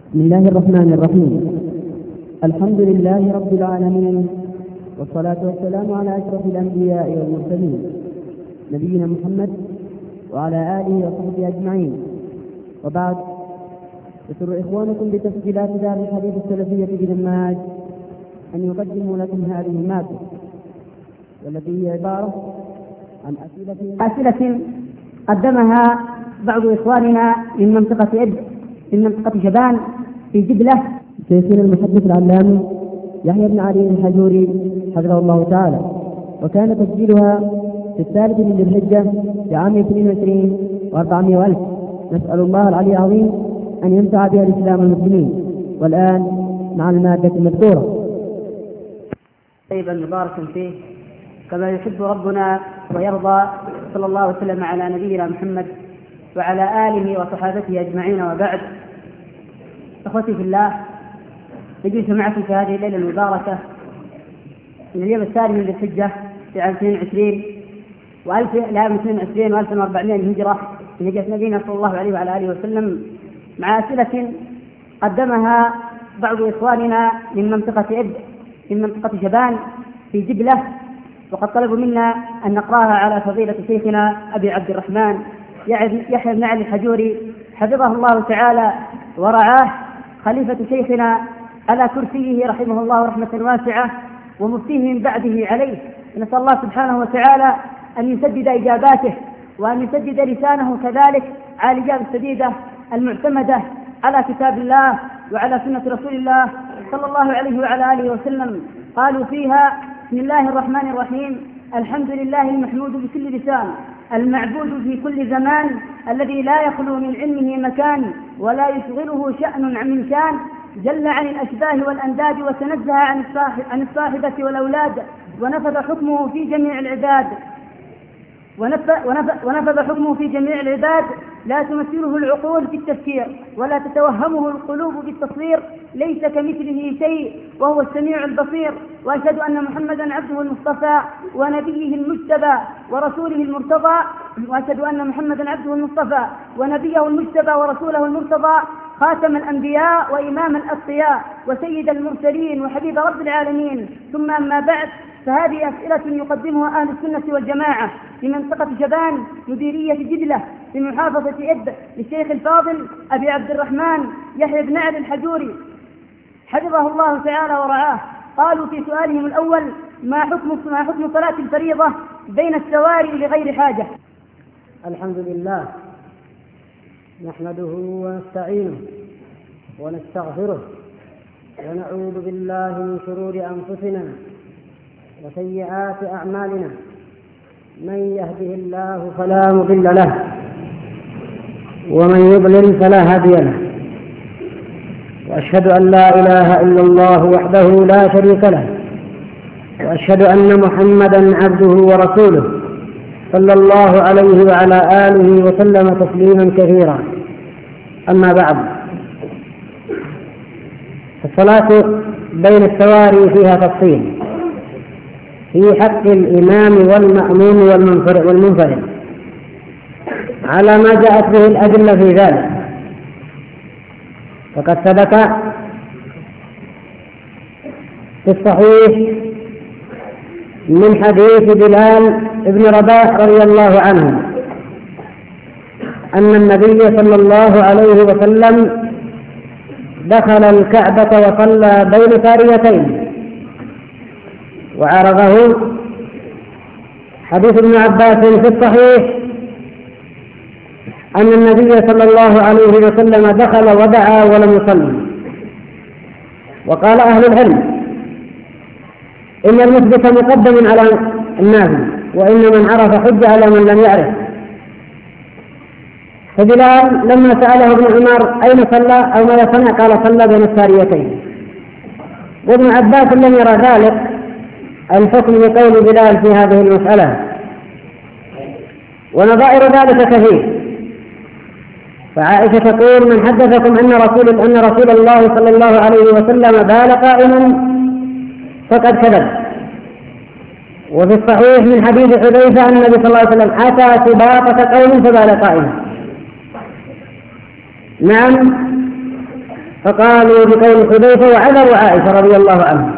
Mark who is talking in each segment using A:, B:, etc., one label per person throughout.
A: بسم الله الرحمن الرحيم. الحمد لله رب العالمين، والصلاة والسلام على أشرف الأنبياء والمرسلين نبينا محمد وعلى آله وصحبه أجمعين، وبعد. يسر إخوانكم بتسجيلات دار الحديث السلفية بدماج أن يقدموا لكم هذه المادة، والتي هي عبارة عن أسئلة قدمها بعض إخواننا من منطقة شبان في جبلة شيخنا المحدث العلامي يحيى بن علي الحجوري حفظه الله تعالى، وكان تسجيلها في 3 من ذي الحجة في عام 22 و400 ألف. نسأل الله العلي العظيم أن ينفع بها الإسلام والمسلمين. والآن مع المادة المذكورة.
B: طيبا مباركا فيه كما يحب ربنا ويرضى، صلى الله وسلم على نبينا محمد وعلى آله وصحابته أجمعين، وبعد. أخوتي في الله، نجلس معكم في هذه الليلة المباركة من اليوم الثاني من ذي الحجة في عام 22 و1400 للهجرة، من هجرة نبينا صلى الله عليه وعلى آله وسلم، مع أسئلة قدمها بعض إخواننا من منطقة شبان في جبلة، وقد طلبوا منا أن نقراها على فضيلة شيخنا أبي عبد الرحمن يحيى بن علي الحجوري حفظه الله تعالى ورعاه، خليفة شيخنا على كرسيه رحمه الله رحمة واسعة، ومفتيه من بعده عليه. نسأل الله سبحانه وتعالى أن يسدد إجاباته، وأن يسدد لسانه كذلك على الإجابة السديدة المعتمدة على كتاب الله وعلى سنة رسول الله صلى الله عليه وعلى آله وسلم. قالوا فيها: بسم الله الرحمن الرحيم، الحمد لله المحمود بكل لسان، المعبود في كل زمان، الذي لا يخلو من علمه مكان، ولا يشغله شأن من شان، جل عن الأشباه والأنداد، وتنزه عن الصاحبة والأولاد، ونفذ حكمه في جميع العباد لا تمثله العقول في التفكير، ولا تتوهمه القلوب بالتصوير، ليس كمثله شيء وهو السميع البصير. وأشهد أن محمدا عبده المصطفى ونبيه المجتبى ورسوله المرتضى، ورسوله المرتضى، خاتم الأنبياء وإمام الأتقياء وسيد المرسلين وحبيب رب العالمين. ثم أما بعد، فهذه أسئلة يقدمها أهل السنة والجماعة في منطقة شبان مديرية جبلة في محافظة إب للشيخ الفاضل أبي عبد الرحمن يحيى بن علي الحجوري حفظه الله تعالى ورعاه. قالوا في سؤالهم الأول: ما حكم صلاة الفريضة بين السواري لغير حاجة؟
C: الحمد لله، نحمده ونستعينه ونستغفره، ونعوذ بالله من شرور أنفسنا وسيئات أعمالنا. من يهده الله فلا مضل له، ومن يضلل فلا هادي له، وأشهد أن لا إله إلا الله وحده لا شريك له، وأشهد أن محمدا عبده ورسوله، صلى الله عليه وعلى آله وسلم تسليما كثيرا. أما بعد، الصلاة بين السواري فيها تفصيل في حق الإمام والمأموم والمنفرد على ما جاءت به الأدلة في ذلك. فقد ثبت في الصحيح من حديث بلال بن رباح رضي الله عنه أن النبي صلى الله عليه وسلم دخل الكعبة وصلى بين ساريتين، وعرضه حديث ابن عباس في الصحيح أن النبي صلى الله عليه وسلم دخل ودعا ولم يصلي. وقال أهل العلم إن المثبت مقدم على النافي، وإن من عرف حج على من لم يعرف. فبلال لما سأله ابن عمر أين صلى أو ماذا صنع قال: صلى بين الساريتين. وابن عباس لم يرى ذلك الحكم بقول بلال في هذه المسألة، ونظائر ذلك كثير. فعائشة تقول: من حدثكم أن رسول الله صلى الله عليه وسلم بال قائما فقد كذب. وفي الصحيح من حديث حذيفة أن النبي صلى الله عليه وسلم أتى سباقة قوم فبال قائما. نعم، فقالوا بقول حذيفة وعذروا عائشة رضي الله عنها.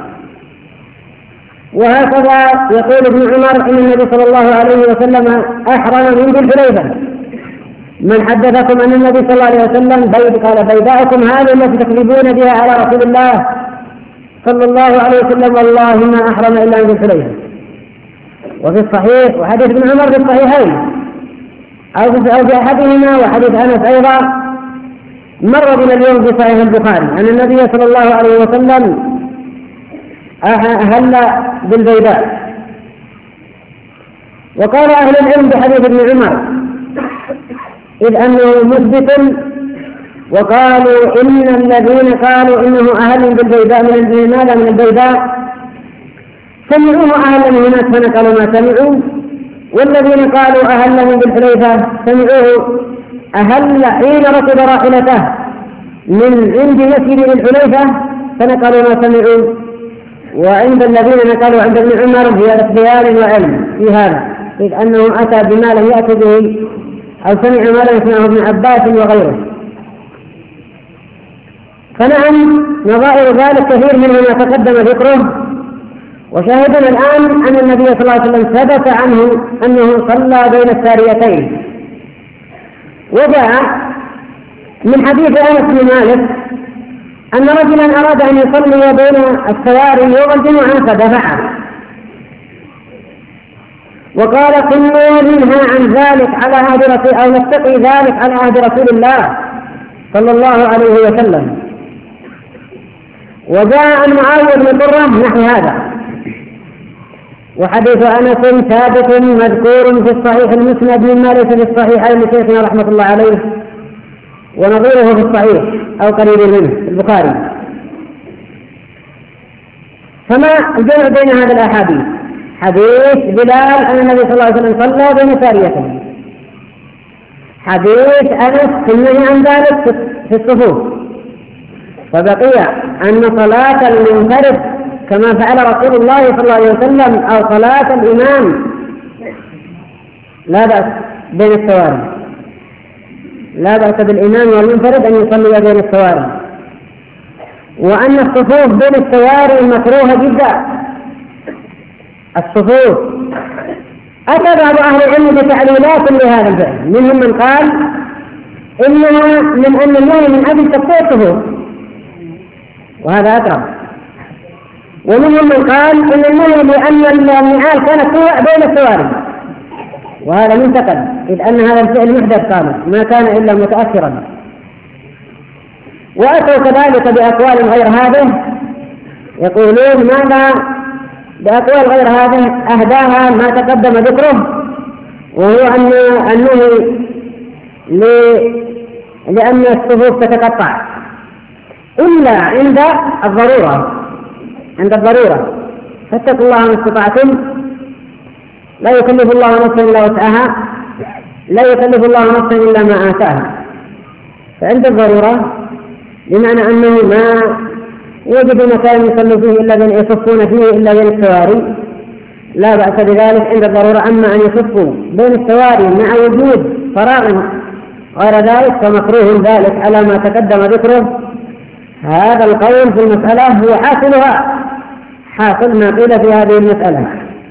C: وهكذا يقول ابن عمر إن النبي صلى الله عليه وسلم أحرم من ذي الحليفة. من حدثكم أن النبي صلى الله عليه وسلم قال بيداءكم هذه التي تكذبون بها على رسول الله صلى الله عليه وسلم والله ما أحرم إلا من ذي الحليفة. وفي الصحيح وحديث ابن عمر في الصحيحين أو في أحدهما وحديث أنس أيضا مر بنا اليوم في صحيح البخاري أن النبي صلى الله عليه وسلم أهل بالبيداء. وقال أهل العلم بحديث ابن عمر إذ أنه مثبت، وقالوا إن الذين قالوا إنه أهل بالبيداء من البيداء سمعوه أهل من هناك فنقلوا ما سمعوا، والذين قالوا أهل بالحليفة سمعوه أهل حين ركب راحلته من عند مسجد الحليفة فنقلوا ما سمعوا. وعند الذين نقلوا عند ابن عمر زيادة بيان وعلم في هذا، إذ أنه أتى بما لم يأت به أو سمع ما لم يسمعه ابن عباس وغيره. فنعم نظائر ذلك كثير منه ما تقدم ذكره. وشاهدنا الآن أن النبي صلى الله عليه وسلم ثبت عنه أنه صلى بين الساريتين. وجاء من حديث أنس بن مالك أن رجلا أراد أن يصلي بين السواري يوم الجمعة فدفعه، وقال كنا ننهى عن ذلك على عهد رسول أو نتقي ذلك على عهد رسول الله صلى الله عليه وسلم. وجاء عن معاوية بن قرة نحو هذا. وحديث أنس ثابت مذكور في الصحيح المسند مما ليس في الصحيحين لشيخنا رحمة الله عليه ونظيره في الصحيح أو قريب منه في البخاري. فما الجمع بين هذه الأحاديث؟ حديث بلال أن النبي صلى الله عليه وسلم صلى بين ساريتين، حديث أنس في النهي عن ذلك في الصفوف. وبقي أن صلاة المنفرد كما فعل رسول الله صلى الله عليه وسلم أو صلاة الإمام لا بأس بين السواري، لا بأس بالإمام والمنفرد أن يصلي بين السواري. وأن الصفوف بين السواري مكروهة جدا. الصفوف أتى بعض أهل العلم بتعليلات لهذا الفعل، منهم من قال إنها من أن الله من أجل تقوية الصفوف وهذا أقرب، ومنهم من قال إن النهي لأن النعال كانت بين السواري وهذا منتقد، إذ أن هذا الفعل محدث قامت ما كان إلا متأخرا. وأتوا كذلك بأقوال غير هذه يقولون ماذا بأقوال غير هذه أهداها ما تقدم ذكره، وهو أن النهي لأن الصفوف تتقطع إلا عند الضرورة. عند الضرورة فاتقوا الله ما استطعتم، لا يكلف الله نفسا إلا وسعها، لا يكلف الله نفسا إلا ما آتاها. فعند الضرورة بمعنى أنه ما وجدوا مكان يصلوا فيه إلا بين يصفون فيه إلا بين السواري لا بأس بذلك عند الضرورة. أما أن يصفوا بين السواري مع وجود فراغ غير ذلك فمكروه ذلك على ما تقدم ذكره. هذا القول في المسألة هو حاصلها، حاصل ما قيل في هذه المسألة.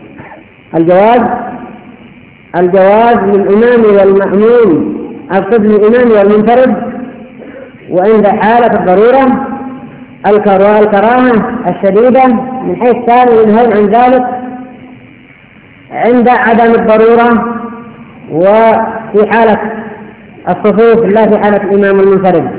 C: الجواز للإمام والمأمون أقصد للإمام والمنفرد، وعند حالة الضرورة الكراهة الشديدة من حيث كانوا ينهون عن ذلك عند عدم الضرورة وفي حالة الصفوف لا في حالة الإمام المنفرد.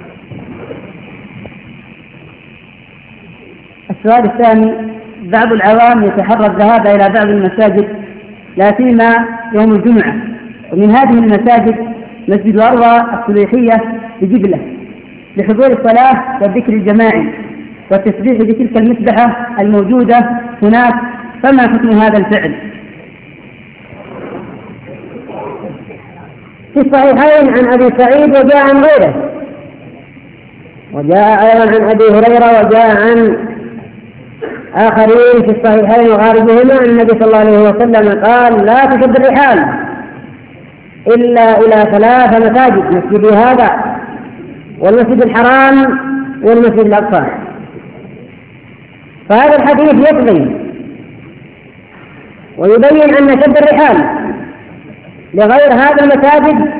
B: السؤال الثاني: بعض العوام يتحرى الذهاب إلى بعض المساجد لا سيما يوم الجمعة، ومن هذه المساجد مسجد أروى الصليحية بجبلة لحضور الصلاة والذكر الجماعي والتسبيح بتلك المسبحة الموجودة هناك، فما حكم هذا الفعل؟
C: في الصحيحين عن أبي سعيد وجاء عن غيره، وجاء أيضا عن أبي هريرة وجاء عن آخرين في الصحيحين وغاربهما أن النبي صلى الله عليه وسلم قال: لا تشد الرحال إلا إلى 3 مساجد، مسجد هذا والمسجد الحرام والمسجد الأقصى. فهذا الحديث يقضي ويبين أن شد الرحال لغير هذا المساجد،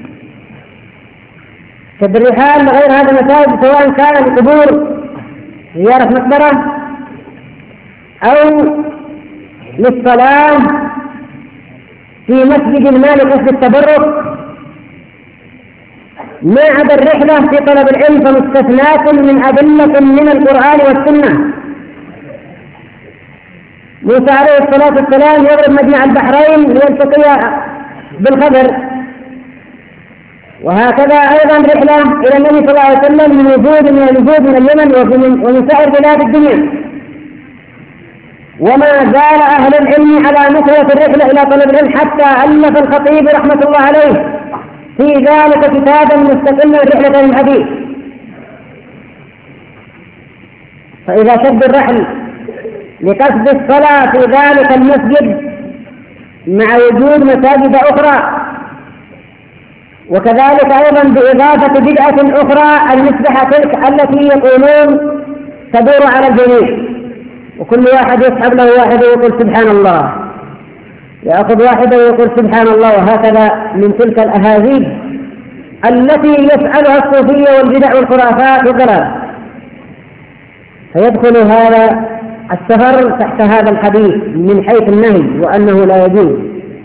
C: شد الرحال لغير هذا المساجد سواء كان لقبور زيارة مقبرة أو للصلاة في مسجد مالك في التبرك، ما عدا الرحلة في طلب العلم فمستثناة من أدلة من القرآن والسنة. موسى عليه الصلاة والسلام يضرب مجمع البحرين ليلتقي بالخضر، وهكذا أيضا رحلة إلى النبي صلى الله عليه وسلم من وجود من اليمن ومن سائر بلاد الدنيا. وما زال أهل العلم على مثلة الرحلة إلى طلب العلم حتى ألف الخطيب رحمة الله عليه في ذلك كتابا مستقلا رحلة الحديث. فإذا شد الرحل لقصد الصلاة في ذلك المسجد مع وجود مساجد أخرى، وكذلك أيضا بإضافة بدعة أخرى المسبحة تلك التي يقولون تدور على الجميع، وكل واحد يسحب له واحد ويقول سبحان الله، يأخذ واحدة ويقول سبحان الله، وهكذا من تلك الأهازيج التي يفعلها الصوفية والبدع والخرافات والضلال. فيدخل هذا السفر تحت هذا الحديث من حيث النهي، وأنه لا يجوز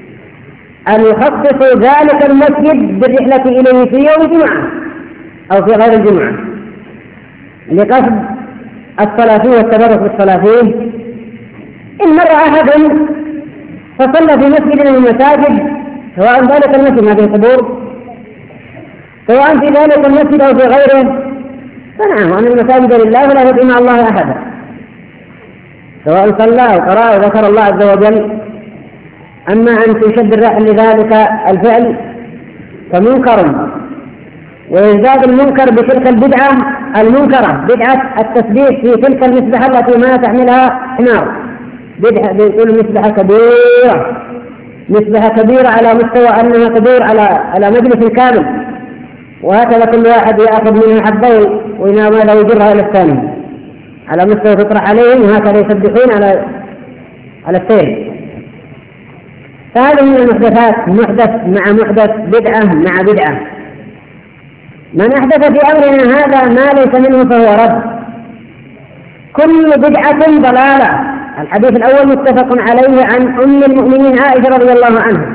C: أن يخصص ذلك المسجد بالرحلة إليه في يوم الجمعة أو في غير الجمعة لقصد الصلاة فيه والتبرك بالصلاة فيه. إن مر أحد فصلى في مسجد من المساجد، سواء ذلك المسجد هذه القبور، سواء في ذلك المسجد أو في غيره، فنعم أن المساجد لله ولا يدعو مع الله أحدا، سواء صلى أو قرأ وذكر الله عز وجل. أما أن تشد الرحل لذلك الفعل فمنكر، ويزداد المنكر بتلك البدعة المنكرة، بدعة التسبيح في تلك المسبحة التي ما تحملها حمار، بدعة بيقول مسبحة كبيرة، مسبحة كبيرة على مستوى أنها تدور على مجلس كامل، وهكذا كل واحد يأخذ منها حبة وينام لا يجرها إلى الثاني على مستوى تطرح عليهم، وهكذا يسبحون على السير. فهذه من المحدثات، محدث مع محدث، بدعة مع بدعة. من أحدث في أمرنا هذا ما ليس منه فهو رد. كل بدعة ضلالة. الحديث الأول متفق عليه عن أم المؤمنين عائشة رضي الله عنها،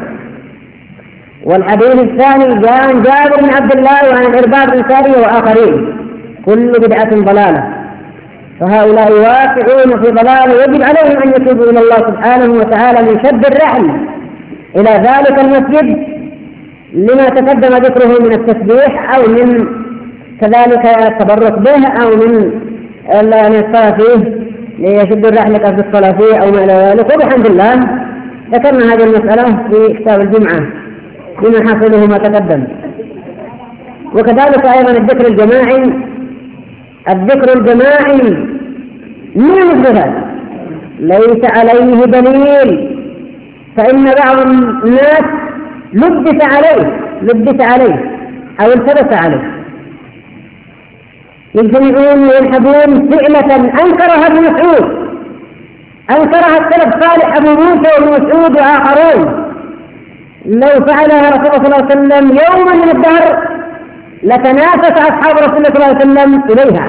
C: والحديث الثاني جاء عن جابر بن عبد الله وعن العرباض بن سارية وآخرين. كل بدعة ضلالة، فهؤلاء واقعون في ضلال، ويجب عليهم أن يتوبوا إلى الله سبحانه وتعالى من شد الرحل إلى ذلك المسجد لما تقدم ذكره من التسبيح أو من كذلك التبرك به أو من الصلاة فيه ليشد الرحل قصد الصلاة فيه أو ما إلى ذلك. وبحمد الله ذكرنا هذه المسألة في كتاب الجمعة بما حصله ما تقدم. وكذلك أيضا الذكر الجماعي، الذكر الجماعي من المحدثات ليس عليه دليل، فإن بعض الناس لبس عليه أو التبس عليه، يجتمعون وينحبون فعلة أنكرها ابن مسعود، أنكرها السلف صالح أبو موسى وابن مسعود وآخرون. لو فعلها رسول الله صلى الله عليه وسلم يوما من الدهر لتنافس أصحاب رسول الله صلى الله عليه وسلم إليها،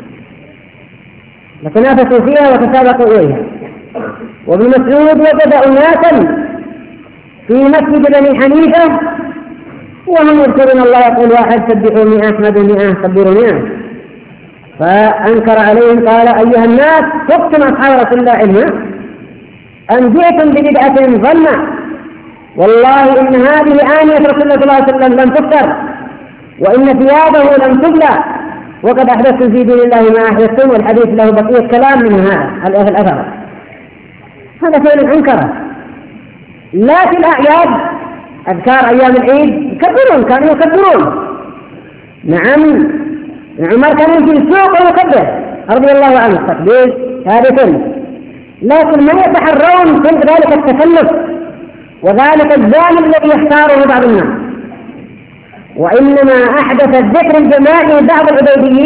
C: لتنافسوا فيها وتسابقوا إليها. وابن مسعود وجد أناسا في مسجد بني حنيفة وهم يذكرون الله، يقول واحد سبحوا 100 احمدوا 100 كبروا 100، فأنكر عليهم قال أيها الناس فقتم أصحاب رسول الله علما أن جئتم ببدعة ظنة، والله إن هذه آنية رسول الله صلى الله عليه وسلم لم تكسر، وإن ثيابه لم تبلى، وقد أحدثتم في دين الله ما أحدثتم. والحديث له بقية كلام من هذا الأثر. هذا فعل أنكره. لا في الأعياد، أذكار أيام العيد يكبرون، كانوا يكبرون. نعم، عمر كان يمشي السوق ويكبر رضي الله عنه، التكبير ثابت، لكن ما يتحرون في ذلك التكلف وذلك الزامن الذي يختاره بعض الناس. وإنما أحدث الذكر الجماعي بعض العبيديين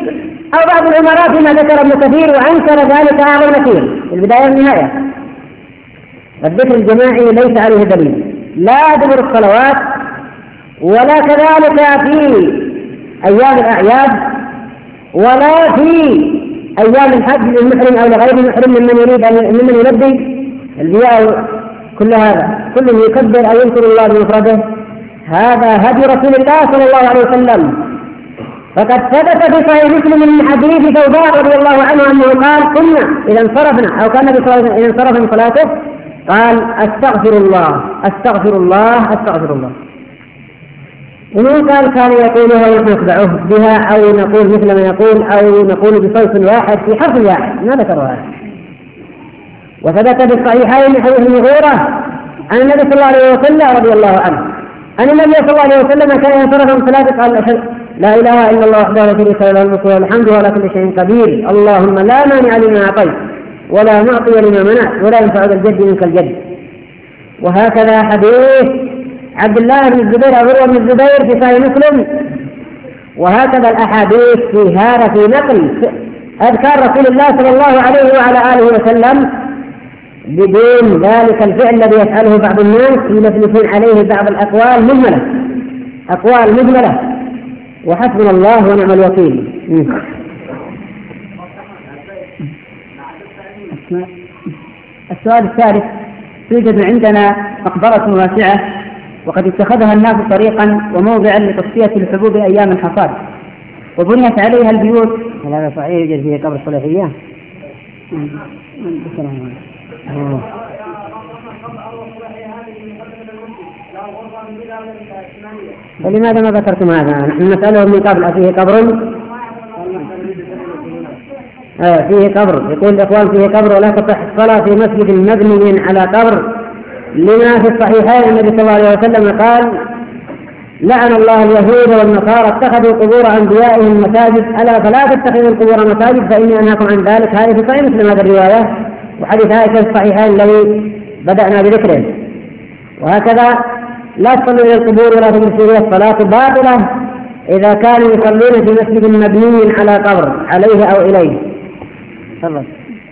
C: أو بعض العمراء فيما ذكر ابن كثير وأنكر ذلك أعظم نكير في البداية والنهاية. الذكر الجماعي ليس عليه دليل لا دبر الصلوات ولا كذلك في أيام الأعياد ولا في أيام الحج للمحرم أو لغير المحرم ممن يلبي البياء. كل هذا كل يكبر أو يذكر الله بمفرده هذا هدي رسول الله صلى الله عليه وسلم. فقد ثبت في صحيح مسلم من حديث ثوبان رضي الله عنه أنه قال كنا إذا انصرفنا أو كان إذا انصرف من صلاته قال أستغفر الله أستغفر الله أستغفر الله. ومن قال كان يقولها ونحن نتبعه بها أو نقول مثل ما يقول أو نقول بصوت واحد في حرف واحد ما ذكر هذا. وثبت في الصحيحين من حديث المغيرة عن النبي صلى الله عليه وسلم رضي الله عنه أن النبي صلى الله عليه وسلم كان ينصرف من صلاته قال لا إله إلا الله وحده لا شريك له الملك والحمد وعلى كل شيء قدير اللهم لا مانع لما أعطيت ولا معطي لما منعت ولا ينفع ذا الجد منك الجد. وهكذا حديث عبد الله بن الزبير أو عروة بن الزبير في صحيح مسلم. وهكذا الأحاديث في هذا في نقل أذكار رسول الله صلى الله عليه وعلى آله وسلم بدون ذلك الفعل الذي يفعله بعض الناس يلفلفون عليه بعض الأقوال مجملة أقوال مجملة وحسبنا الله ونعم الوكيل.
B: السؤال الثالث توجد عندنا مقبرة واسعة وقد اتخذها الناس طريقا وموضعا لتصفية الحبوب أيام الحصاد وبنيت عليها البيوت.
C: هل هذا صحيح يوجد فيه قبر صليحية؟ فلماذا ما ذكرتم هذا؟ نحن نسأله من قبل أفيه قبر؟ فيه قبر. يقول الإخوان فيه قبر ولا تصح الصلاة في مسجد مبني على قبر لما في الصحيحين النبي صلى الله عليه وسلم قال لعن الله اليهود والنصارى اتخذوا قبور أنبيائهم مساجد ألا فلا تتخذوا القبور مساجد فإني أنهاكم عن ذلك. هذه في صحيح مسلم هذه الرواية وحديث عائشة في الصحيحين الذي بدأنا بذكره. وهكذا لا تصلوا إلى القبور ولا تمشوا إلى الصلاة باطلة إذا كانوا يصلون في مسجد مبني على قبر عليه أو إليه. تفضل.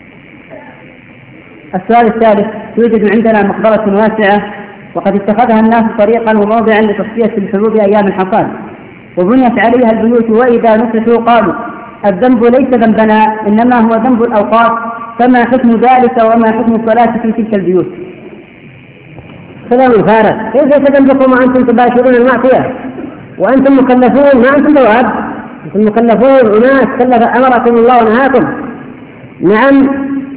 B: السؤال الثالث توجد عندنا مقبرة واسعة وقد اتخذها الناس طريقا وموضعا لتصفية الحبوب أيام الحصاد وبنيت عليها البيوت وإذا نصحوا قالوا الذنب ليس ذنبنا إنما هو ذنب الأوقات فما حكم ذلك وما حكم الصلاة في تلك البيوت؟
C: كلام فارغ. كيف يتذنبكم وأنتم تباشرون المعصية وأنتم مكلفون؟ ما أنتم دواب، أنتم مكلفون أناس كلف أمركم الله ونهاكم. نعم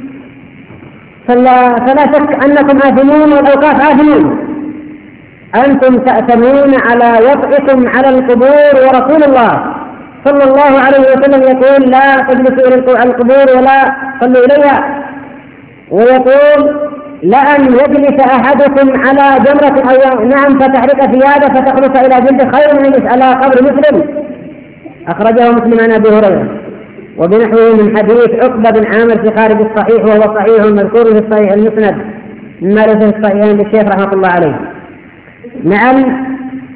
C: فلا شك أنكم آثمون والأوقاف آثمون. أنتم تأثمون على وضعكم على القبور ورسول الله صلى الله عليه وسلم يقول لا تجلسوا إلى القبور ولا صلوا إليها. ويقول لأن يجلس أحدكم على جمرة أو نعم فتحرق ثيابه فتخلص إلى جلد خير من يجلس على قبر مسلم. أخرجه مسلم عن أبي هريرة وبنحوه من حديث عقبة بن عامر في خارج الصحيح وهو صحيح مذكور في الصحيح المسند مما ليس في الصحيحين للشيخ رحمه الله عليه. نعم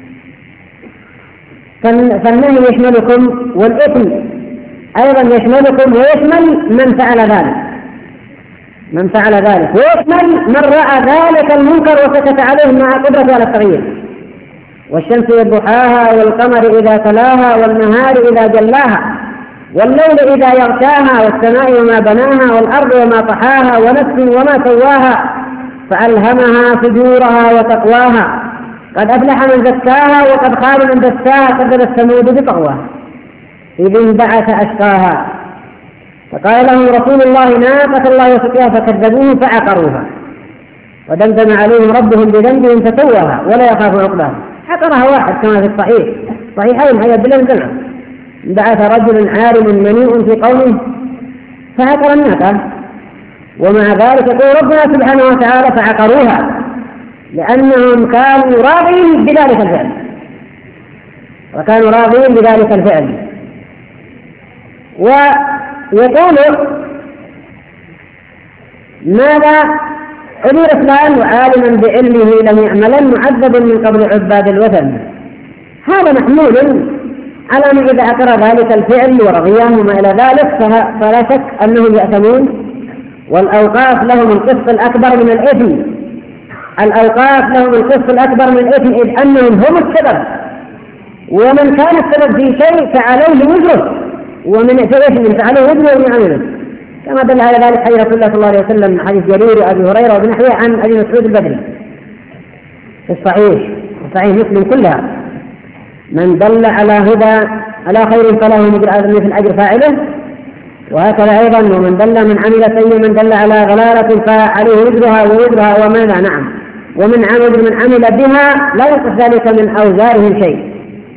C: فالنهي يشملكم والإثم أيضا يشملكم ويشمل من فعل ذلك ويشمل من رأى ذلك المنكر وسكت عليه مع قدرته على التغيير. والشمس وضحاها والقمر إذا تلاها والنهار إذا جلاها والليل إذا يغشاها والسماء وما بناها والأرض وما طحاها ونفس وما سواها فألهمها فجورها وتقواها قد أفلح من زكاها وقد خاب من دساها كذب الثمود بطغواها إذ انبعث أشقاها فقال لهم رسول الله ناقة الله وسقياها فكذبوه فعقروها ودمدم عليهم ربهم بذنبهم فسواها ولا يخاف عقباها. حقرها واحد كما في الصحيح صحيحين هيا بلا جمع. بعث رجل عارم منيء في قومه فعقر الناقة ومع ذلك يقول ربنا سبحانه وتعالى فعقروها لأنهم كانوا راضين بذلك الفعل ويقول ماذا أمير فلان وعالما بعلمه لم يعملا معذب من قبل عباد الوثن. هذا محمول على من إذا أقر ذلك الفعل ورضيهم وما إلى ذلك فلا شك أنهم يأثمون، والأوقاف لهم القسط الأكبر من الإثم. الأوقاف لهم القسط الأكبر من الإثم، إذ أنهم هم السبب، ومن كان السبب في شيء فعليه وزره، ومن إثم فعليه وزره ومن عمله، كما دل على ذلك حديث رسول الله صلى الله عليه وسلم، حديث جرير وأبي هريرة وبنحوه عن أبي مسعود البدري في الصحيح مسلم كلها: من دل على هدى على خير فله مثل أجر فاعله. وهكذا أيضا: ومن دل من عمل سيئا من دل على ضلالة فعليه وزرها وماذا نعم، ومن عمل بها لا ينقص ذلك من أوزارهم شيء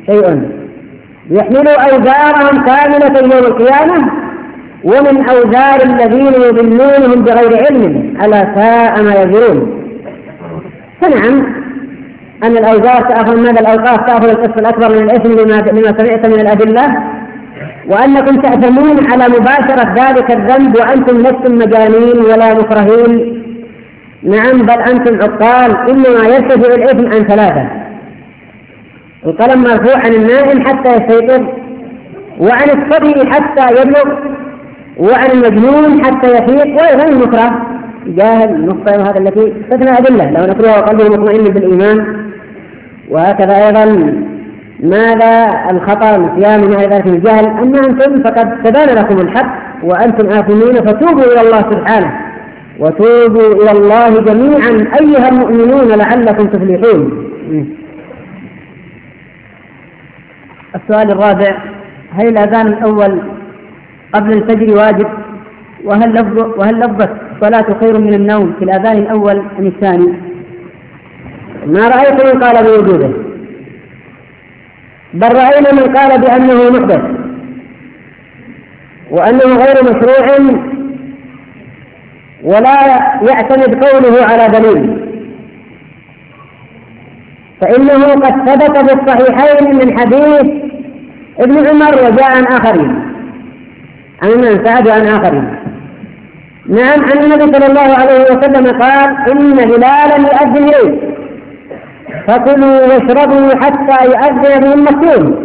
C: يحملوا أوزارهم كاملة يوم القيامة، ومن أوزار الذين يضلونهم بغير علم ألا ساء ما يزرون. فنعم أن الأوزار تأخذ ماذا الأوقاف تأخذ القسط الأكبر من الإثم لما سمعت من الأدلة، وأنكم تأثمون على مباشرة ذلك الذنب وأنتم لستم مجانين ولا مكرهين، نعم بل أنتم عقال. إنما يرتفع الإثم عن ثلاثة: القلم مرفوع عن النائم حتى يستيقظ، وعن الصبي حتى يبلغ، وعن المجنون حتى يفيق، وأيضا المكره جاهل مخطئ، وهذا التي استثنى أدلة لو نكره وقلبه مطمئن بالإيمان. وهكذا أيضا ماذا الخطأ نسيان وما ذلك من الجهل. أما أنتم فقد تبان لكم الحق وأنتم آثمين، فتوبوا إلى الله سبحانه، وتوبوا إلى الله جميعا أيها المؤمنون لعلكم تفلحون.
B: السؤال الرابع: هل الأذان الأول قبل الفجر واجب؟ وهل لفظة الصلاة خير من النوم في الأذان الأول أم الثاني؟
C: ما رأيت من قال بوجوده، بل رأينا من قال بأنه محدث وأنه غير مشروع، ولا يعتمد قوله على دليل، فإنه قد ثبت بالصحيحين من حديث ابن عمر وجاء عن آخرين، عن ابن سعد وعن آخرين. نعم، عن النبي صلى الله عليه وسلم قال: إن بلالا يؤذن إليه فكلوا واشربوا حتى يؤذن بهم مكتوم.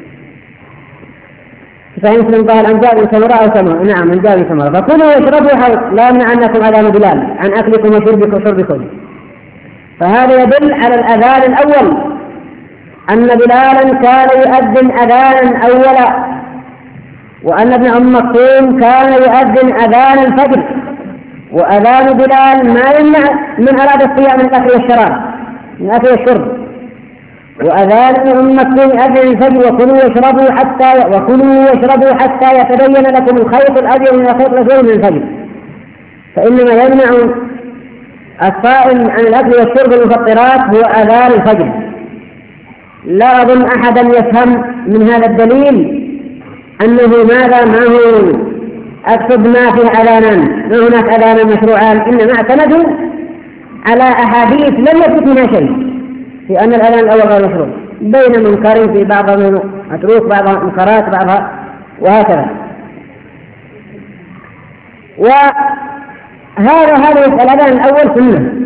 C: فمسلم قال عن جابر سمراء أو سمراء، نعم عن جابر سمراء: فكلوا واشربوا لا يمنعنكم أذان بلال عن أكلكم وشربكم. فهذا يدل على الأذان الأول، أن بلالا كان يؤذن أذانا أولا، وأن ابن أم مكتوم كان يؤذن أذان الفجر. وأذان بلال ما يمنع من أراد الصيام من الأكل والشرب، وأذان ابن أم مكتوم يؤذن الفجر: وكلوا واشربوا حتى يتبين لكم الخيط الأبيض من الخيط الأسود من الفجر. فإنما يمنع الصائم عن الأكل والشرب المفطرات هو أذان الفجر. لا أظن أحدا يفهم من هذا الدليل أنه ماذا ما هو أقصد ما فيه أذانان، ما هناك أذان مشروعان، إنما اعتمدوا على أحاديث لم يثبت منها شيء في أن الأذان الأول غير مشروع، بين منكر في بعضها متروك بعضها منكرات بعضها وهكذا. هذا الأذان الأول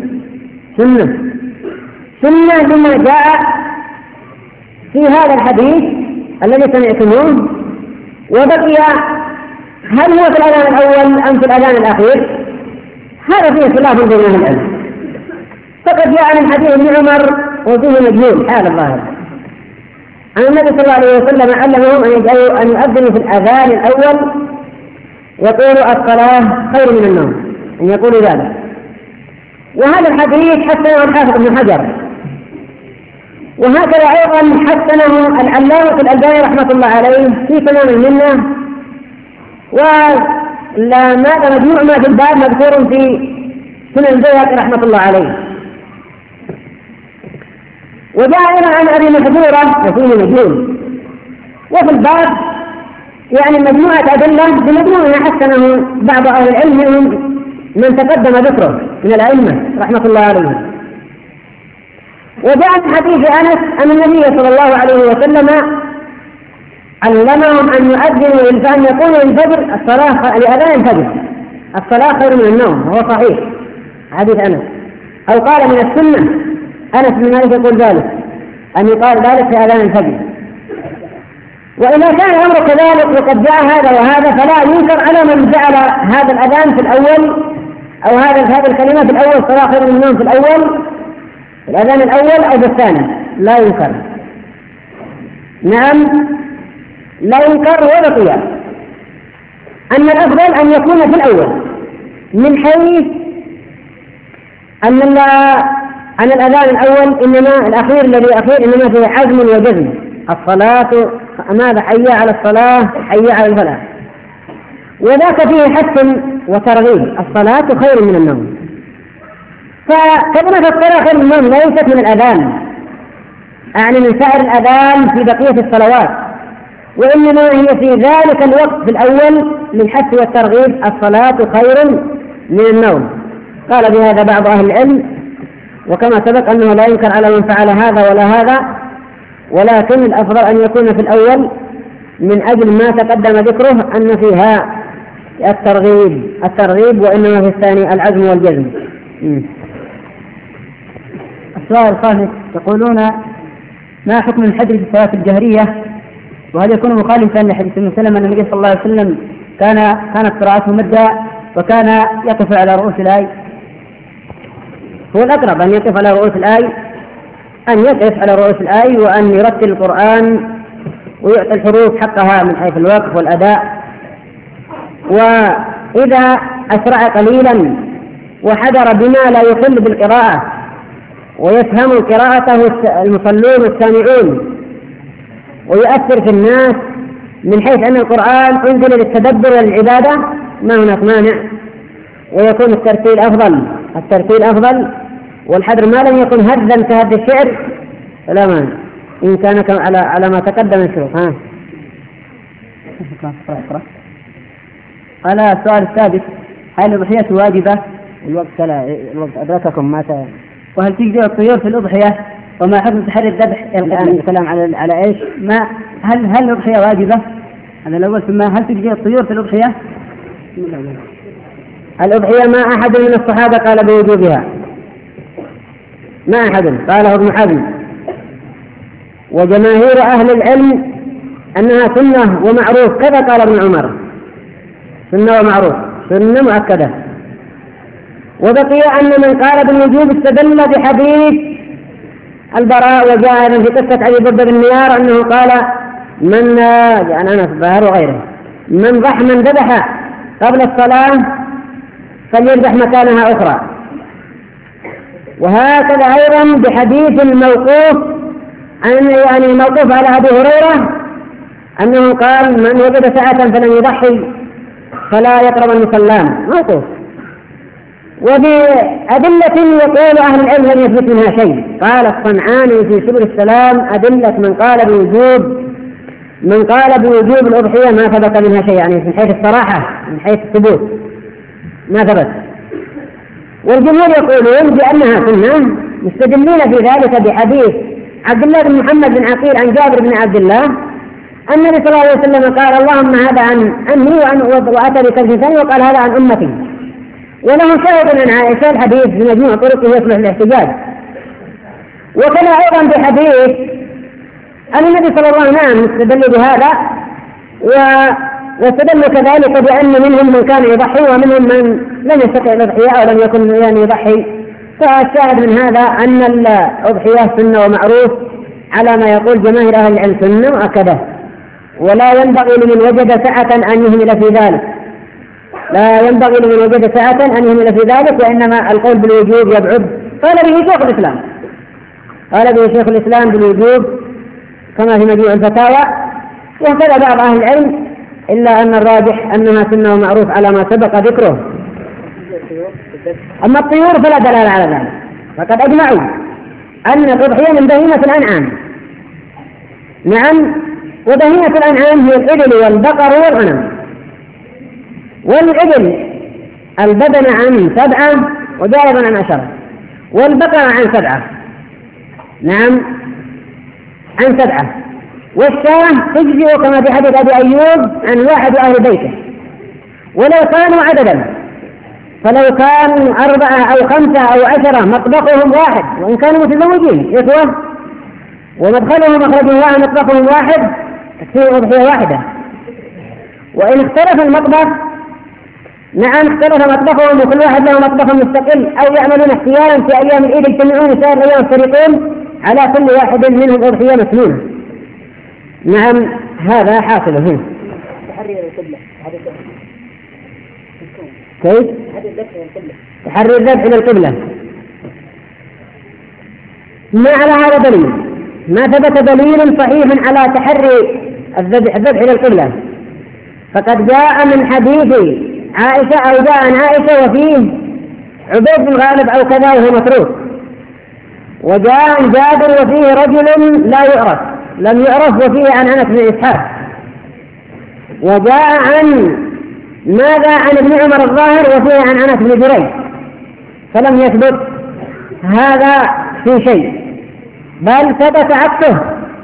C: سنة لما جاء في هذا الحديث الذي سمعتموه. وبقي هل هو في الأذان الأول أم في الأذان الأخير؟ هذا فيه خلاف بين أهل العلم. فقد جاء من حديث ابن عمر وفيه مجهول حال الظاهر عن النبي صلى الله عليه وسلم علمهم أن يؤذنوا في الأذان الأول يقولوا الصلاة خير من النوم، أن يقولوا ذلك. وهذا الحديث حسنه الحافظ ابن حجر، وهكذا أيضا حسنه العلامة الألباني رحمة الله عليه في تمام المنة. وماذا مجموع ما في الباب مذكور في سنن البيهقي رحمة الله عليه. وجاء أيضا عن أبي محذورة وفيه مجهول. وفي الباب يعني مجموعة أدلة بمجموعة حسنه بعض أهل العلم من تقدم ذكره من الأئمة رحمة الله عليهم. وجاء في حديث أنس أن النبي صلى الله عليه وسلم علمهم أن يؤذنوا فأن يقولوا الفجر الصلاة لأذان الفجر الصلاة خير من النوم، وهو صحيح حديث أنس. أو قال من السنة، أنس بن مالك يقول ذلك، أن يقال ذلك في أذان الفجر. وإذا كان الأمر كذلك وقد جاء هذا وهذا فلا ينكر على من جعل هذا الأذان في الأول أو هذه الكلمة في الأول صلاة خير من النوم في الأول في الأذان الأول أو في الثاني لا ينكر. نعم لا ينكر. وبقي أن الأفضل أن يكون في الأول من حيث أن الأذان الأول إنما الأخير الذي أخير إنما فيه عزم وجزم. الصلاة ماذا؟ حي على الصلاة حي على الفلاح. وذاك فيه حث وترغيب. الصلاة خير من النوم. فكلمة الصلاة خير من النوم ليست من الأذان يعني من سائر الأذان في بقية الصلوات، وإنما هي في ذلك الوقت في الأول للحث والترغيب. الصلاة خير من النوم. قال بهذا بعض أهل العلم، وكما سبق أنه لا ينكر على من فعل هذا ولا هذا، ولكن الأفضل أن يكون في الأول من أجل ما تقدم ذكره أن فيها الترغيب وإنما في الثاني العزم والجزم.
B: السؤال الخامس يقولون: ما حكم الحجر في الصلاة الجهرية؟ وهل يكون مخالفا لحديث ابن سلمة أن النبي صلى الله عليه وسلم كانت قراءته مدة وكان يقف على رؤوس الآي؟
C: هو الأقرب أن يقف على رؤوس الآي، أن يقف على رؤوس الآي وأن يرتل القرآن ويعطي الحروف حقها من حيث الوقف والأداء. وإذا أسرع قليلا وحذر بما لا يخل بالقراءة ويفهم قراءته المصلون والسامعون ويؤثر في الناس من حيث أن القرآن أنزل للتدبر والعبادة ما هناك مانع، ويكون الترتيل أفضل والحذر ما لم يكن هدا كهد الشعر فلا مانع إن كان على ما تقدم الشروط.
B: قال السؤال السادس: هل الأضحية واجبة؟
C: الوقت أدرككم ما
B: وهل تجزئ الطيور في الأضحية؟ وما حكم تحري الذبح؟
C: الآن الكلام على إيش؟
B: هل الأضحية واجبة؟ هذا الأول. ثم هل تجزئ الطيور في الأضحية؟
C: الأضحية ما أحد من الصحابة قال بوجوبها، ما أحد. قاله ابن حزم وجماهير أهل العلم أنها سنة ومعروف، كذا قال ابن عمر، سنة ومعروف، سنة مؤكدة. وبقي أن من قال بالوجوب استدل بحديث البراء وجاء في قصة أبي برده بن نيار أنه قال: من أنس بهر وغيره من ذبح قبل الصلاة فليذبح مكانها أخرى. وهكذا أيضا بحديث الموقوف موقوف على أبي هريرة أنه قال: من وجد ساعة فلم يضحي فلا يقرب المصلان، موقوف. وبأدلة يقول أهل العلم لم يثبت منها شيء. قال الصنعاني في سبل السلام: أدلة من قال بوجوب الأضحية ما ثبت منها شيء، يعني من حيث الصراحة من حيث الثبوت ما ثبت. والجمهور يقولون بأنها سنة مستدلين في ذلك بحديث عبد الله بن محمد بن عقيل عن جابر بن عبد الله أن النبي صلى الله عليه وسلم قال: اللهم هذا عني وأتى بكلمة ثانية وقال هذا عن أمتي. وله شاهد عن عائشة الحديث في مجموع طرقه يصلح الاحتجاج. وكان أيضا بحديث أن النبي صلى الله عليه وسلم استدل بهذا واستدل كذلك بأن منهم من كان يضحي ومنهم من لم يستطع الأضحية أو لم يكن يضحي. فالشاهد من هذا أن الأضحية سنة ومعروف على ما يقول جماهير أهل العلم، سنة مؤكدة، ولا ينبغي لمن وجد سعة أن يهمل في ذلك، وإنما القول بالوجوب يبعد. قال به شيخ الإسلام بالوجوب كما في مجموع الفتاوى، وهكذا بعض أهل العلم، إلا أن الراجح أنها سنة ومعروف على ما سبق ذكره. أما الطيور فلا دلالة على ذلك، فقد أجمعوا أن الأضحية من بهيمة الأنعام. نعم، وبهيمة الأنعام هي الإبل والبقر والغنم. والإبل البدن عن 7 وجائزا عن 10، والبقر عن 7. نعم، عن 7. والشاة تجزئ كما في حديث أبي أيوب عن واحد أهل بيته ولو كانوا عددا، فلو كان 4 أو 5 أو 10 مطبخهم واحد، وإن كانوا متزوجين إخوة ومدخلهم مخرجهم واحد مطبخهم واحد، تكفيه أضحية واحدة. وإن اختلف المطبخ، نعم اختلف مطبخهم وكل واحد له مطبخ مستقل، أو يعملون احتيالا في أيام العيد يجتمعون سائر الأيام الفريقين على كل واحد منهم أضحية مسنونة. نعم هذا حاصل هنا. كيف؟ تحري الذبح إلى القبلة ما على هذا دليل، ما ثبت دليل صحيح على تحري الذبح إلى القبلة. فقد جاء من حديث عائشة أو جاء عن عائشة وفيه عبيد بن غالب أو كذا وهو متروك، وجاء عن جابر وفيه رجل لا يعرف لم يعرف وفيه عن أنس بن إسحاق، وجاء عن ماذا عن ابن عمر الظاهر وفيه عن أنس بن جريج، فلم يثبت هذا في شيء بل ثبت عكسه.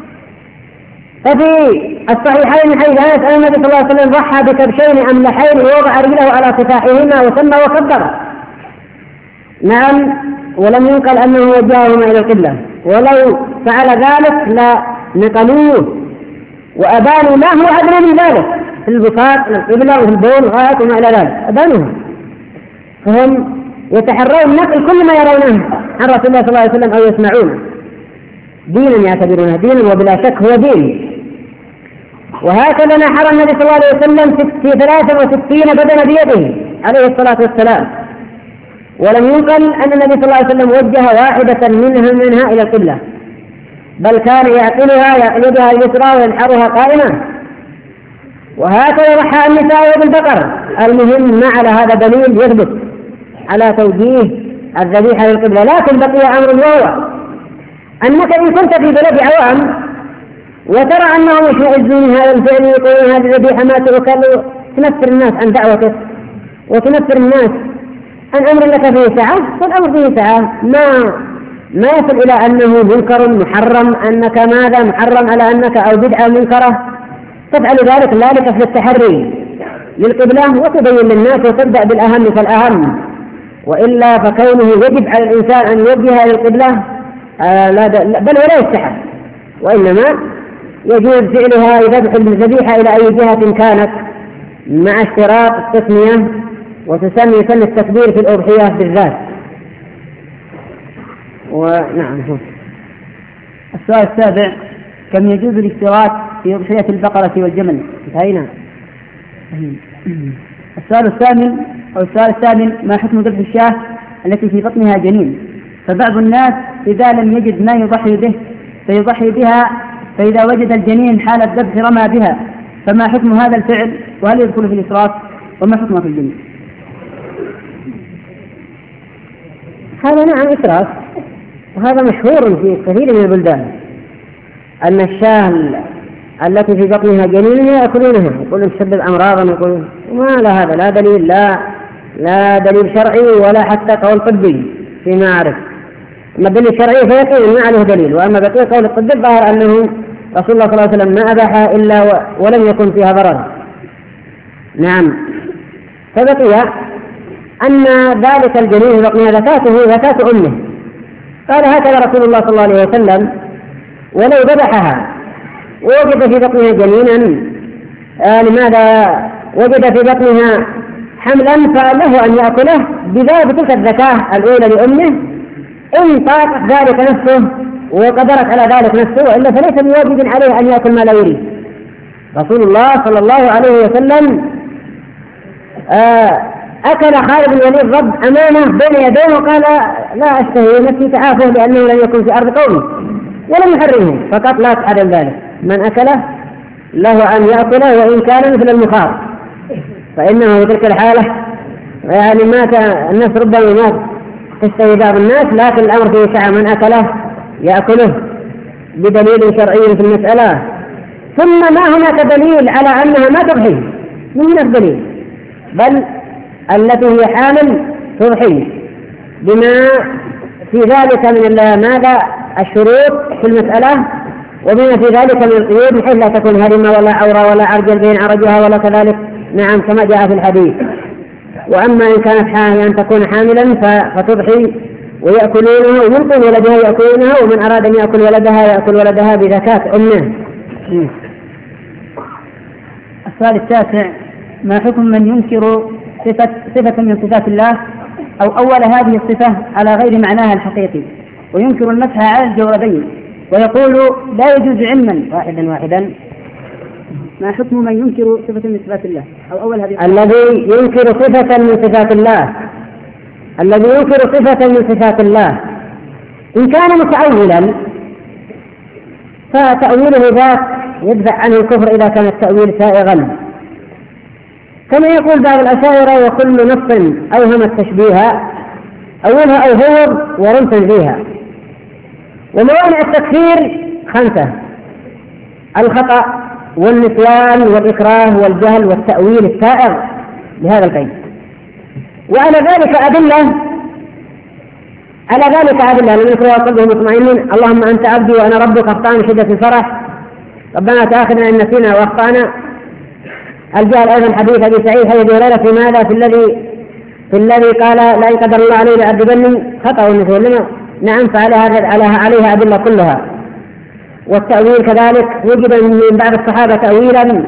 C: ففي الصحيحين حيث أنس أن النبي صلى الله عليه وسلم ضحى بكبشين أملحين ووضع رجله على كفاحهما وسمى وكبر. نعم ولم ينقل أنه وجههما إلى القبلة، ولو فعل ذلك لنقلوه وأبانوا ما هو أدنى من ذلك في البساط القبلة وفي البول غاية وما إلى ذلك أبانوه. فهم يتحرون نقل كل ما يرونه عن رسول الله صلى الله عليه وسلم أو يسمعونه دينا يعتبرونه دينا، وبلا شك هو دين. وهكذا نحر النبي صلى الله عليه وسلم في 63 بدنة بيده عليه الصلاة والسلام، ولم ينقل أن النبي صلى الله عليه وسلم وجه واحدة منها إلى القبلة، بل كان يعقلها يدها اليسرى وينحرها قائمة. وهكذا ضحى النساء بالبقر. المهم ما على هذا دليل يثبت على توجيه الذبيحة للقبلة. لكن بقي أمر وهو أنك إن كنت في بلد عوام وترى أنهم يشمئزون هذا الفعل ويقولون هذه الذبيحة ما تؤكل، تنفر الناس عن دعوتك وتنفر الناس عن أمر لك فيه ساعة، فالأمر فيه ساعة ما يصل إلى أنه منكر محرم، أنك ماذا محرم على أنك أو بدعة منكرة. تفعل ذلك في التحري للقبلة وتبين للناس وتبدأ بالأهم فالأهم، وإلا فكونه يجب على الإنسان أن يوجه للقبلة بل ولا يستحب، وإنما يجوز فعلها يذبح الذبيحة إلى أي جهة كانت مع اشتراط التسمية، وتسمي سن التكبير في الأضحية بالذات. ونعم.
B: السؤال السابع: كم يجوز الاشتراك في أضحية البقرة والجمل؟
C: انتهينا.
B: السؤال الثامن: ما حكم ذبح الشاة التي في بطنها جنين؟ فبعض الناس إذا لم يجد ما يضحي به فيضحي بها، فإذا وجد الجنين حال الذبح رمى بها، فما حكم هذا الفعل؟ وهل يدخل في الإسراف؟ وما حكمه في الجنين؟
C: هذا نعم إسراف، وهذا مشهور في كثير من البلدان أن الشاة التي في بطنها جنين يأكلونها، يقولون تسبب أمراضا، يقولون ما لا هذا لا دليل، لا دليل شرعي ولا حتى قول طبي فيما أعرف. أما الدليل الشرعي فيقين ما عليه دليل، وأما بقي قول الطب الظاهر أنه رسول الله صلى الله عليه وسلم ما أباح إلا ولم يكن فيها ضرر. نعم. فبقي أن ذلك الجنين بقي زكاة أمه، قال هكذا رسول الله صلى الله عليه وسلم: ولو ذبحها ووجد في بطنها جنينا، لماذا وجد في بطنها حملا فله أن يأكله بتلك الزكاة الأولى لأمه إن طاقت ذلك نفسه وقدرت على ذلك نفسه، وإلا فليس بواجب عليه أن يأكل ما لا يريد. رسول الله صلى الله عليه وسلم أكل خالد بن الوليد رب أمانة بين يديه وقال: لا أشتهي نفسي تعافه لأنه لم يكن في أرض قومه، ولم يحرمه، فقط لا تحرم ذلك. من أكله له أن يأكله وإن كان مثل المخاط، فإنه في تلك الحالة يعني مات الناس، ربما مات تشتهي بعض الناس، لكن الأمر فيه سعة، من أكله يأكله بدليل شرعي في المسألة. ثم ما هناك دليل على أنها ما تضحي، من هناك دليل، بل التي هي حامل تضحي بما في ذلك من ماذا الشروط في المسألة، وبما في ذلك من القيود بحيث لا تكون هرمة ولا عورة ولا عرجل بين عرجها ولا كذلك، نعم كما جاء في الحديث. وأما إن كانت أن تكون حاملا فتضحي ويأكلونها، وممكن ولدها يأكلونها، ومن أراد أن يأكل ولدها يأكل ولدها بزكاة أمه.
B: السؤال التاسع: ما حكم من ينكر صفة من صفات الله أو أول هذه الصفة على غير معناها الحقيقي، وينكر المسح على الجوربين ويقول لا يجوز علما؟ واحدا. ما حكم من ينكر صفة من صفات الله أو أول هذه
C: الذي ينكر صفة من صفات الله، الذي ينكر صفة من صفات الله إن كان متأولا فتأويله ذاك يدفع عنه الكفر إذا كان التأويل سائغا، كما يقول بعض الأشاعرة: وكل نص أوهم التشبيه أولها أوهور ورمز فيها. وموانع التكفير 5: الخطأ والنسيان والإكراه والجهل والتأويل السائغ لهذا القيد. وعلى ذلك أدلة لم يكن قلبه مطمئنين: اللهم أنت عبدي وأنا ربك، أخطأنا من شدة الفرح، ربنا تأخذنا إن نسينا وأخطأنا. الجهل أيضا حديث أبي سعيد حديث هريرة في ماذا؟ في الذي قال لا يقدر الله عليه لأعذبني، خطأ والنسيان. نعم، عليها أدلة كلها. والتأويل كذلك وجد من بعض الصحابة تأويلا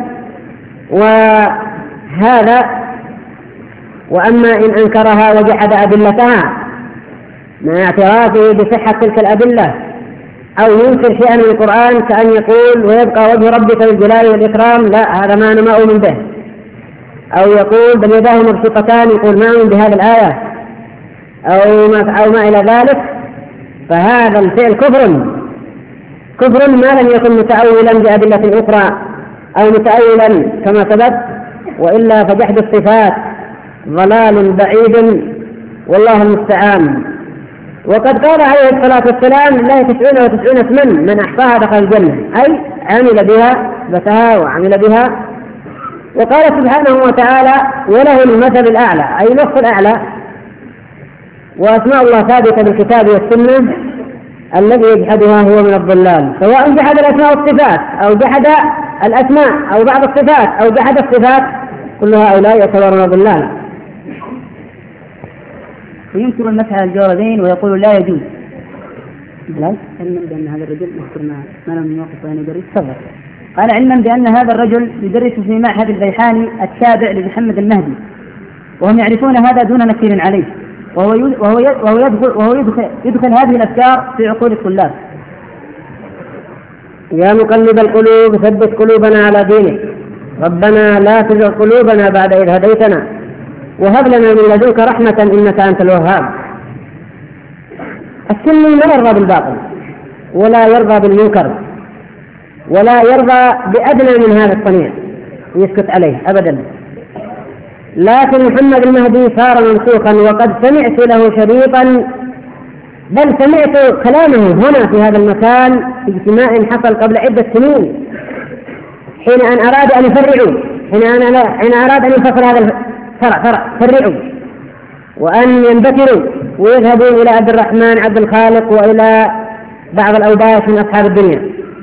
C: وهذا. وأما إن أنكرها وجحد أدلتها مع اعترافه بصحة تلك الأدلة، أو ينكر شيئا من القرآن كأن يقول ويبقى وجه ربك بالجلال والإكرام، لا، هذا ما أؤمن به. أو يقول بل يداه مبسوطتان، يقول ما أؤمن بهذه الآية، أو ما إلى ذلك، فهذا الفعل كفر ما لم يكن متأولا بأدلة أخرى أو متأولا كما ثبت، وإلا فجحد الصفات ضلال بعيد والله المستعان. وقد قال عليه الصلاة والسلام: لله 99 اسما من أحصاها دخل الجنة، أي عمل بها، بثها وعمل بها. وقال سبحانه وتعالى: وله المثل الأعلى، أي الوصف الأعلى. وأسماء الله ثابتة بالكتاب والسنة، الذي يجحدها هو من الضلال، سواء جحد الأسماء والصفات أو جحد الأسماء أو بعض الصفات أو جحد الصفات، كل هؤلاء يعتبرون ضلالا.
B: وينكر المسح على الجوربين ويقول لا يجوز. علما بأن هذا الرجل ما لم يوقف وين يدرس. قال: علما بأن هذا الرجل يدرس في معهد البيحاني التابع لمحمد المهدي، وهم يعرفون هذا دون نكير عليه، وهو يدخل هذه الأفكار في عقول الطلاب.
C: يا مقلب القلوب ثبت قلوبنا على دينك، ربنا لا تزغ قلوبنا بعد إذ هديتنا وهب لنا من لدنك رحمة إنك أنت الوهاب. السني لا يرضى بالباطل ولا يرضى بالمنكر ولا يرضى بأدنى من هذا الصنيع يسكت عليه أبدا. لكن محمد المهدي صار منسوخا، وقد سمعت له شريطا، بل سمعت كلامه هنا في هذا المكان في اجتماع حصل قبل عدة سنين، حين أراد أن يفصل هذا فرعوا وأن ينبتروا ويذهبوا إلى عبد الرحمن عبد الخالق وإلى بعض الأوباش من أصحاب الدنيا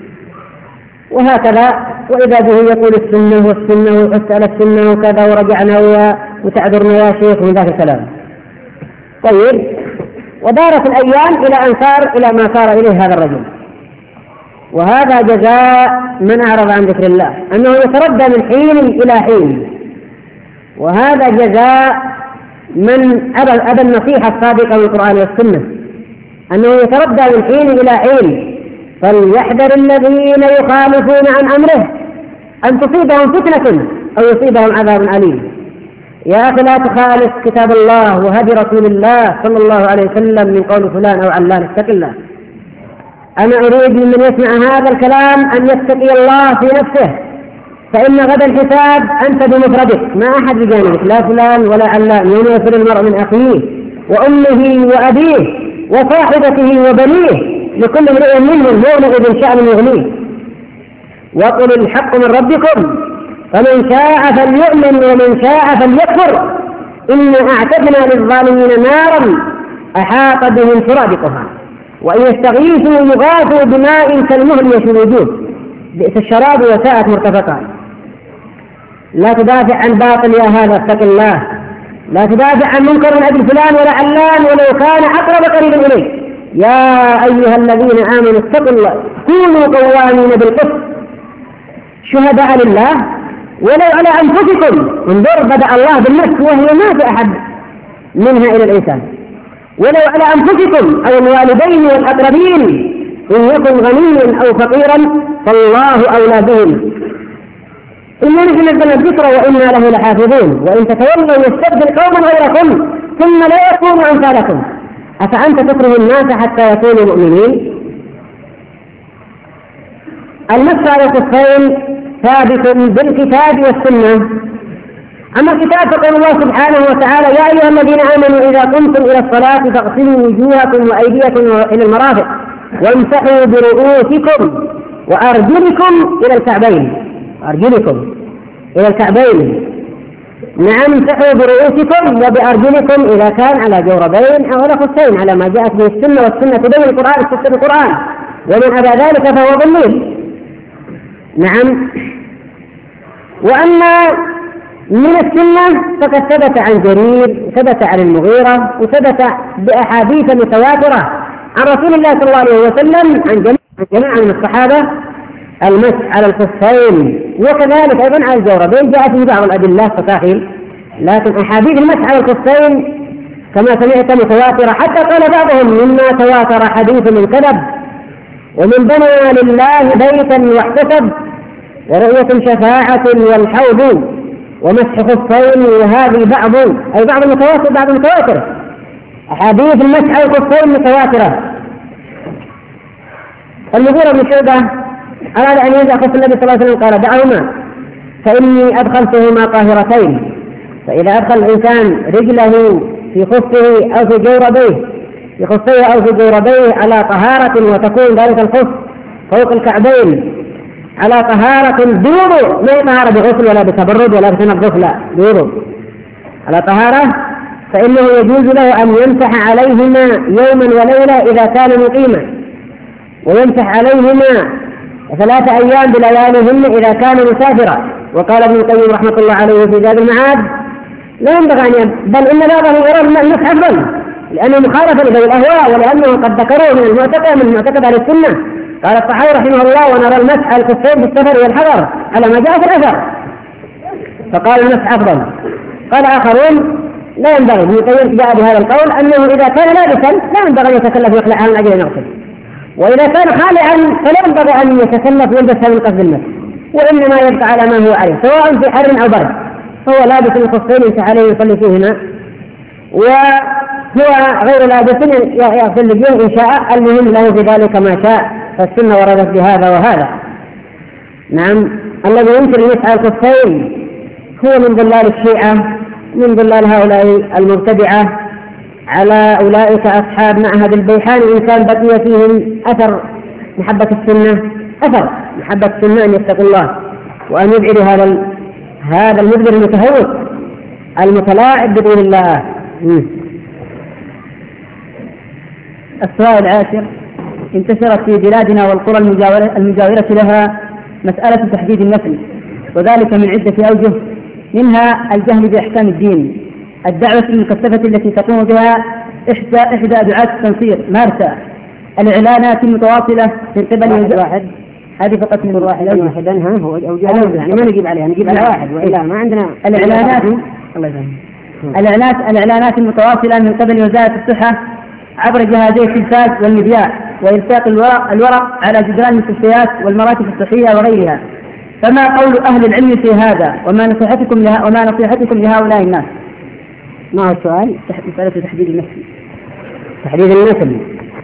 C: وهكذا. وإذا به يقول السنة والسنة وحث على السنة وكذا ورجعنا وتعذرنا يا شيخ من ذاك الكلام. طيب، ودارت الأيام إلى أن صار إلى ما صار إليه هذا الرجل. وهذا جزاء من أعرض عن ذكر الله، أنه يتردى من حين إلى حين، وهذا جزاء من أبى النصيحة الصادقة من القرآن والسنة، أنه يتردى من حين إلى حين. فليحذر الذين يخالفون عن أمره أن تصيبهم فتنة أو يصيبهم عذاب أليم. يا أخي لا تخالف كتاب الله وهدي رسول الله صلى الله عليه وسلم من قول فلان أو علان، اتق الله. أنا أريد من يسمع هذا الكلام أن يتقي الله في نفسه، فإن غدا الحساب أنت بمفردك، ما أحد بجانبك، لا فلان ولا علان. يوم يفر المرء من أخيه وأمه وأبيه وصاحبته وبنيه لكل امرئ منهم يومئذ شأن يغنيه. وقل الحق من ربكم فمن شاء فليؤمن ومن شاء فليكفر إنا أعتدنا للظالمين نارا أحاط بهم سرادقها وإن يستغيثوا يغاثوا بماء كالمهل يشوي الوجوه بئس الشراب وساءت مرتفقا. لا تدافع عن باطل يا هذا، اتق الله. لا تدافع عن منكر من أجل فلان ولا علان ولو كان أقرب قريبا إليك. يا أيها الذين آمنوا اتقوا الله كونوا قوامين بالقسط شهداء لله ولو على أنفسكم. انظر، بدأ الله بالنفس وهي ما في أحد منها إلى الإنسان. ولو على أنفسكم أو الوالدين والأقربين إن يكن غنيا أو فقيرا فالله أولى بهم. إن نحن نزلنا الذكر وإنا له لحافظون وإن تتولوا يستبدل قوما غيركم ثم لا يكونوا أمثالكم أفأنت تكره الناس حتى يكونوا مؤمنين. المسح على الكفين ثابت بالكتاب والسنة. أما الكتاب فقال الله سبحانه وتعالى يا أيها الذين آمنوا إذا قمتم إلى الصلاة فاغسلوا وجوهكم وأيديكم إلى المرافق وامسحوا برؤوسكم وأرجلكم إلى الكعبين. أرجلكم إلى الكعبين. نعم، امسحوا برؤوسكم وبأرجلكم إذا كان على جوربين أو على خفين على ما جاءت به السنة، والسنة تبين القرآن تفسر القرآن، ومن أبى ذلك فهو ضليل. نعم. وأما من السنة فقد ثبت عن جرير، ثبت عن المغيرة، وثبت بأحاديث متواترة عن رسول الله صلى الله عليه وسلم عن جماعة من الصحابة المسح على الخفين وكذلك أيضا على الجوربين. جاء في بعض الأدلة فصاحيل، لكن أحاديث المسح على الخفين كما سمعت متواترة، حتى قال بعضهم مما تواتر حديث من كذب، ومن بنى لله بيتا واحتسب ورؤية شفاعة والحوض ومسح خفين، وهذه بعض المتواتر، بعض المتواتر. أحاديث المسح على الخفين متواترة. المغيرة بن شعبة أراد أن ينزع خف النبي صلى الله عليه وسلم قال دعهما فإني أدخلتهما طاهرتين. فإذا أدخل الإنسان رجله في خفه أو في جوربيه، في خفيه أو في جوربيه على طهارة، وتكون ذلك الخف فوق الكعبين على طهارة بوضوء، ما هي طهارة بغسل ولا بتبرد ولا بتنظف، لا، بوضوء على طهارة، فإنه يجوز له أن يمسح عليهما يوما وليلة إذا كان مقيما، ويمسح عليهما 3 أيام بلياليهن إذا كان مسافرا. وقال ابن القيم رحمة الله عليه في زاد المعاد لا ينبغي أن بل إن بعضهم يرى المسح أفضل لأنه مخالفة لذوي الأهواء، ولأنه قد ذكروه من المعتقد على السنة. قال الطحاوي رحمه الله ونرى المسح على الكفين بالسفر والحضر على ما جاء في الأثر، فقال المسح أفضل. قال آخرون لا ينبغي، ابن القيم جاء بهذا القول أنه إذا كان لابسا لا ينبغي أن يتكلف يخلع عن أجل يغسل، وإذا كان خالعا فلا ينبغي أن يتكلف يلبس من قصد المسح، وإنما يبقى على ما هو عليه سواء في حر أو برد، فهو لابس الخفين يمسح عليه يصلي فيهما، وهو غير لابس يغسل رجليه إن شاء، المهم له في ذلك ما شاء، فالسنة وردت بهذا وهذا. نعم. الذي ينكر المسح على الخفين هو من ضلال الشيعة، من ضلال هؤلاء المبتدعة على أولئك أصحاب معهد البيحاني، إن كان بقي فيهم أثر محبة السنة، أثر محبة السنة، أن يتقوا الله وأن يبعد هذا المدبر المتهوك المتلاعب بدين الله.
B: السؤال العاشر: انتشرت في بلادنا والقرى المجاورة لها مسألة تحديد النسل، وذلك من عدة أوجه، منها الجهل بأحكام الدين، الدعوة المكثفة التي تقوم بها إحدى دعاة التنصير مارسا، الإعلانات المتواصلة من قبل
C: واحد،
B: هذه فقط من
C: واحدا هو يعني ما نجيب عليها، نجيب على واحد وإلا ما عندنا
B: الإعلانات. الله يسلمك. الإعلانات المتواصلة من قبل وزارة الصحة عبر جهازي التلفاز والمذياع، وإلصاق الورق على جدران المستشفيات والمراكز الصحية وغيرها. فما قول أهل العلم في هذا، وما نصيحتكم لهؤلاء الناس؟
C: ما هو السؤال؟
B: مسألة تحديد النسل.
C: تحديد النسل،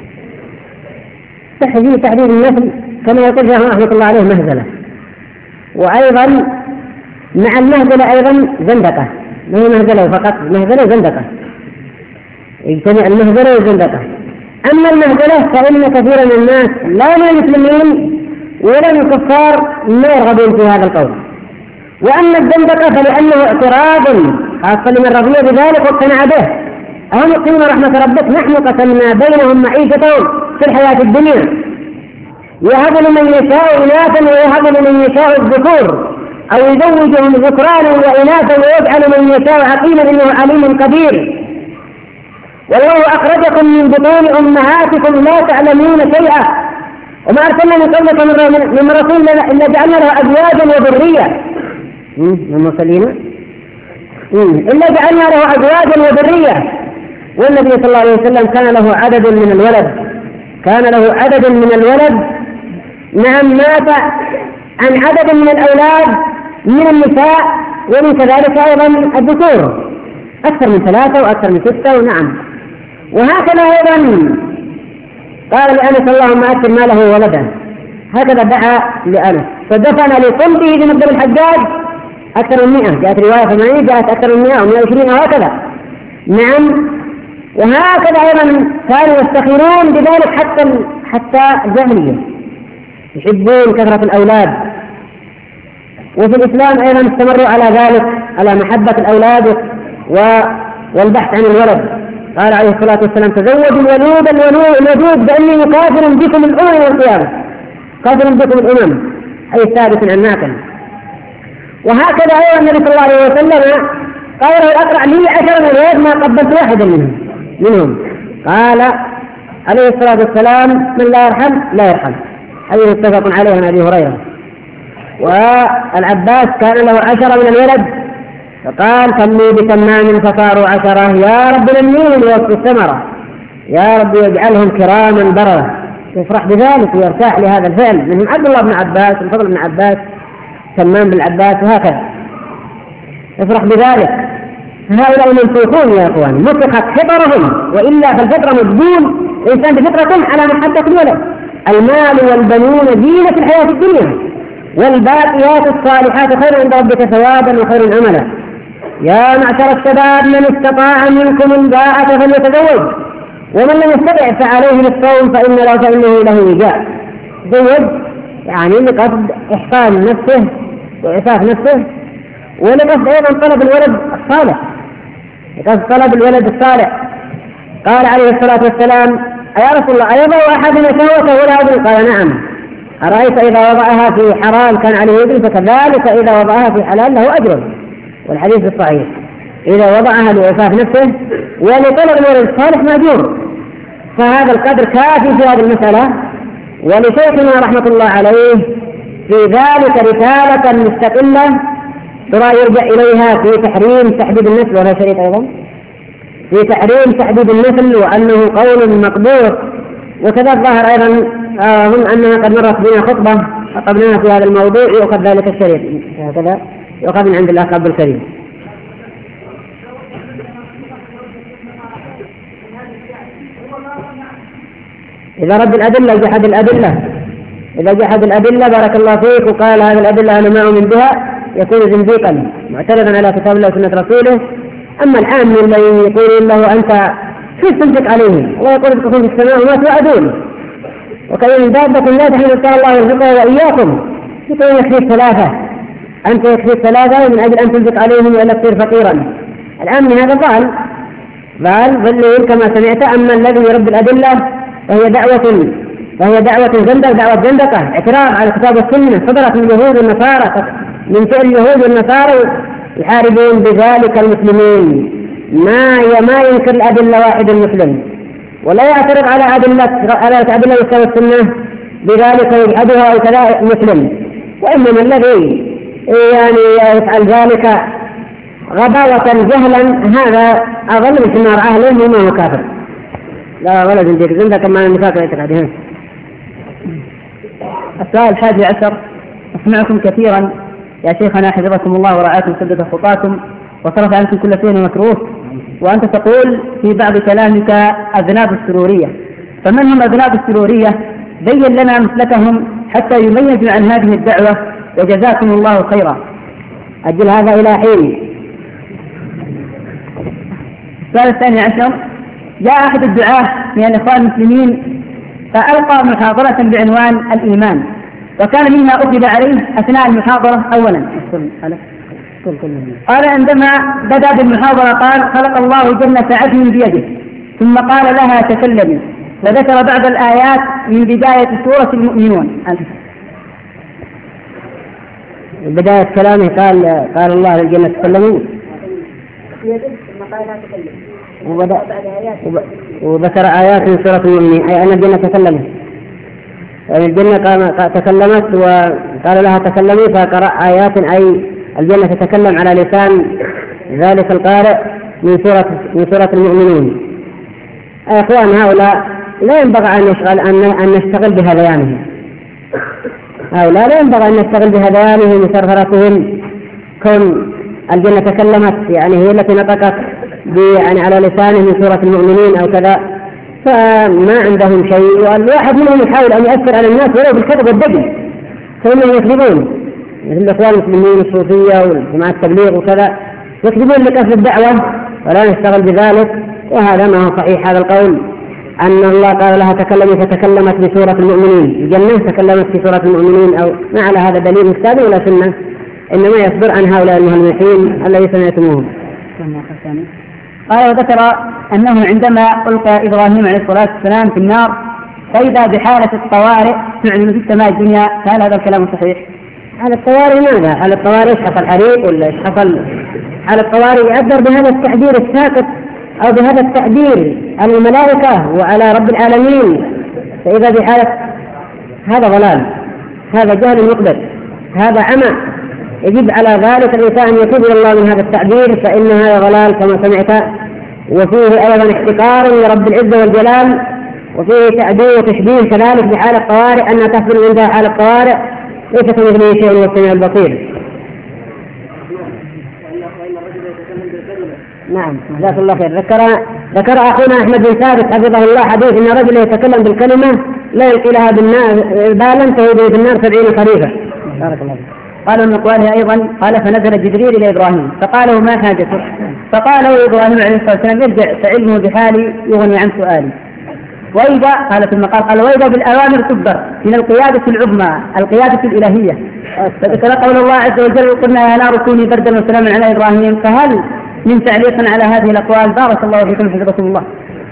C: تحديد النسل كما يقول فيها رحمة الله عليه مهزلة، وأيضا مع المهزلة أيضا زندقة، ما هي مهزلة فقط، مهزلة زندقة، يجتمع المهزلة والزندقة. أما المهزلة فإن كثيرا من الناس لا من المسلمين ولا من الكفار ما يرغبون في هذا القول. وأما الزندقة فلأنه اعتراض خاصة لمن رضي بذلك واقتنع به. أهم يقيمون رحمة ربك نحن قسمنا بينهم معيشتهم في الحياة الدنيا، يهب لمن يشاء إناثا ويهب لمن يشاء الذكور، أو يزوجهم ذكرانا وإناثا ويجعل من يشاء عقيما إنه عليم قدير. والله أخرجكم من بطون أمهاتكم لا تعلمون شيئا، وما أرسلنا من قبلك من رسول إلا جعلنا له أزواجا وذرية من المرسلين إلا جعلنا له أزواجا وذرية. والنبي صلى الله عليه وسلم كان له عدد من الولد، نعم، مات عن عدد من الأولاد من النساء ومن كذلك أيضا الذكور، أكثر من 3 وأكثر من 6، ونعم. وهكذا أيضا قال لأنس اللهم أكثر ماله ولدا، هكذا دعا لأنس فدفن لقلبه بمقدم الحجاج أكثر من 100، جاءت رواية 80 جاءت أكثر من 100 و120 وهكذا، نعم. وهكذا أيضا كانوا يفتخرون بذلك حتى الجاهلية، يحبون كثرة الأولاد. وفي الإسلام أيضا استمروا على ذلك، على محبة الأولاد والبحث عن الولد. قال عليه الصلاة والسلام تزوجوا الودود فإني مكافر بكم الأمم والقيامة، كافر بكم الأمم أي ثابت عن ناكل. وهكذا أيضا النبي صلى الله عليه وسلم قال له الأقرع لي 10 من الولد ما قبلت واحدا منهم. قال عليه الصلاة والسلام من لا يرحم لا يرحم، هذه متفق عليه عن أبي هريرة. والعباس كان له 10 من الولد، فقال صلوا بتمام فصاروا 10، يا رب نميهم بوصف الثمرة، يا رب يجعلهم كراما بررة. يفرح بذلك ويرتاح لهذا الفعل. منهم عبد الله بن عباس، الفضل بن عباس، تمام بن عباس، وهكذا يفرح بذلك. هؤلاء منسوخون يا اخوان، مسخت فطرهم، والا فالفطره مجبول الانسان بفطره على محبه الولد. المال والبنون زينة الحياة الدنيا، والباقيات الصالحات خير عند ربك ثوابا وخير عملا. يا معشر الشباب من استطاع منكم الباءة فليتزوج، ومن لم يستطع فعليه بالصوم فإنه له وجاء. زوج يعني لقصد إحسان نفسه وإعفاف نفسه، ولقصد أيضا طلب الولد الصالح، لقصد طلب الولد الصالح. قال عليه الصلاة والسلام يا رسول الله أيضا أحدنا شهوته ولا أدري؟ قال نعم. أرأيت إذا وضعها في حرام كان عليه وزر، فكذلك إذا وضعها في حلال له أجر. والحديث الصحيح إذا وضعها لإعفاف نفسه ولطلب الولد الصالح مأجور. فهذا القدر كافي في هذه المسألة. ولشيخنا رحمة الله عليه في ذلك رسالة مستقلة ترى يرجع إليها في تحريم تحديد النسل، ولا شريط أيضا في تحريم تحديد النسل وأنه قول مقبول. وكذا الظاهر أيضا أظن أننا قد مرت بنا خطبة أقبلناها في هذا الموضوع، يؤخذ ذلك الشريط هكذا يؤخذ من عند الأخ عبد الكريم. إذا رد الأدلة إذا جحد الأدلة بارك الله فيك وقال هذه الأدلة أنا ما أؤمن بها يكون زنديقا معترضا على كتاب الله وسنة رسوله. أما العام الذي يقول له أنت كيف تنفق عليهم؟ الله يقول تكون في السماء وما توعدون، وكأن من دابة لا تحمل إن شاء الله يرزقها وإياكم. يقول يكفيك 3، أنت يكفيك 3 من أجل أن تنفق عليهم ولا تصير فقيرا. العام هذا ضال ظلين كما سمعت. أما الذي يرد الأدلة فهي دعوة زندقة، اعتراض على الكتاب والسنة صدرت من اليهود والنصارى، من فعل اليهود والنصارى يحاربون بذلك المسلمين. ما ينكر الأدلة واحد المسلم، ولا يعترض على أدلة الكتاب والسنة بذلك يجحدها أو كذا مسلم. وإنما الذي يعني يفعل ذلك غباوة جهلا هذا أظل من حمار أهله وما هو كافر. لا ولا زندق كما النفاق الاعتقادي.
B: السؤال 11: أسمعكم كثيرا يا شيخنا حفظكم الله ورعاكم سدد خطاكم وصرف عنكم كل شيء مكروه، وأنت تقول في بعض كلامك أذناب السرورية، فمن هم أذناب السرورية؟ بين لنا مسلكهم حتى يميزوا عن هذه الدعوة، وجزاكم الله خيرا.
C: أجل هذا إلى حين.
B: السؤال 12: جاء أحد الدعاة من الإخوان المسلمين فألقى محاضرة بعنوان الإيمان، وكان منها أخذ عليه أثناء المحاضرة. أولا قال عندما بدأ بالمحاضرة قال خلق الله جنة عدن بيده، ثم قال لها تكلمي، فذكر بعض الآيات من بداية سورة المؤمنون.
C: بداية كلامه قال الله للجنة تكلموا، وذكر آيات من سورة المؤمنين، أي أن الجنة تكلمت. يعني الجنة تكلمت وقال لها تكلمي، فقرأ آيات أي الجنة تتكلم على لسان ذلك القارئ من سورة المؤمنين. إخوان هؤلاء لا ينبغي أن نشتغل بهذيانهم، هؤلاء لا ينبغي أن نشتغل بهذيانهم وسرفرتهم. كون الجنة تكلمت يعني هي التي نطقت يعني على لسانهم من سورة المؤمنين أو كذا، فما عندهم شيء. والواحد منهم يحاول أن يؤثر على الناس ولو بالكذب والدجل، فإنهم يكذبون مثل الإخوان المسلمين الصوفية والجماعة التبليغ وكذا، يكذبون لكسب الدعوة ولا نشتغل بذلك. وهذا ما هو صحيح هذا القول، أن الله قال لها تكلمي فتكلمت بسورة المؤمنين، الجنة تكلمت في سورة المؤمنين، أو ما على هذا دليل كتابي ولا سنة، إنما يصدر عن هؤلاء المهلوحين الذين سمعتموهم.
B: قال وذكر أنه عندما ألقى إبراهيم عليه الصلاة والسلام في النار فإذا بحالة الطوارئ تعلن في السماء الدنيا، فهل هذا الكلام صحيح؟
C: على الطوارئ ماذا؟ على الطوارئ إيش حصل حريق ولا إيش حصل؟ على الطوارئ يعبر بهذا التعبير الساقط أو بهذا التعبير على الملائكة وعلى رب العالمين، فإذا بحالة هذا ضلال، هذا جهل مقبل، هذا عمى. يجب على ذلك الإنسان أن يتوب إلى الله من هذا التعبير، فإن هذا ضلال كما سمعت، وفيه أيضا احتقار لرب العزة والجلال، وفيه تعبير وتشبيه كذلك بحالة الطوارئ، أنها تحصل عندها حالة الطوارئ ليس كمثله شيء والسميع البصير. نعم جزاك الله خير. ذكر أخونا أحمد بن ثابت حفظه الله حديث إن رجل يتكلم بالكلمة لا يلقي لها بالا تهدي في النار 70 خريفا. بارك الله فيك.
B: قال من أقواله أيضا قال فنزل جبريل إلى إبراهيم فقال له ما حاجته؟ فقال له إبراهيم عليه الصلاة والسلام ارجع فعلمه بحالي يغني عن سؤالي. وإذا قال في المقال قال وإذا بالأوامر تكبر من القيادة العظمى القيادة الإلهية. فذكر قول الله عز وجل قلنا يا نار كوني بردا وسلاما على إبراهيم. فهل من تعليق على هذه الأقوال؟ بارك الله فيكم حفظكم الله.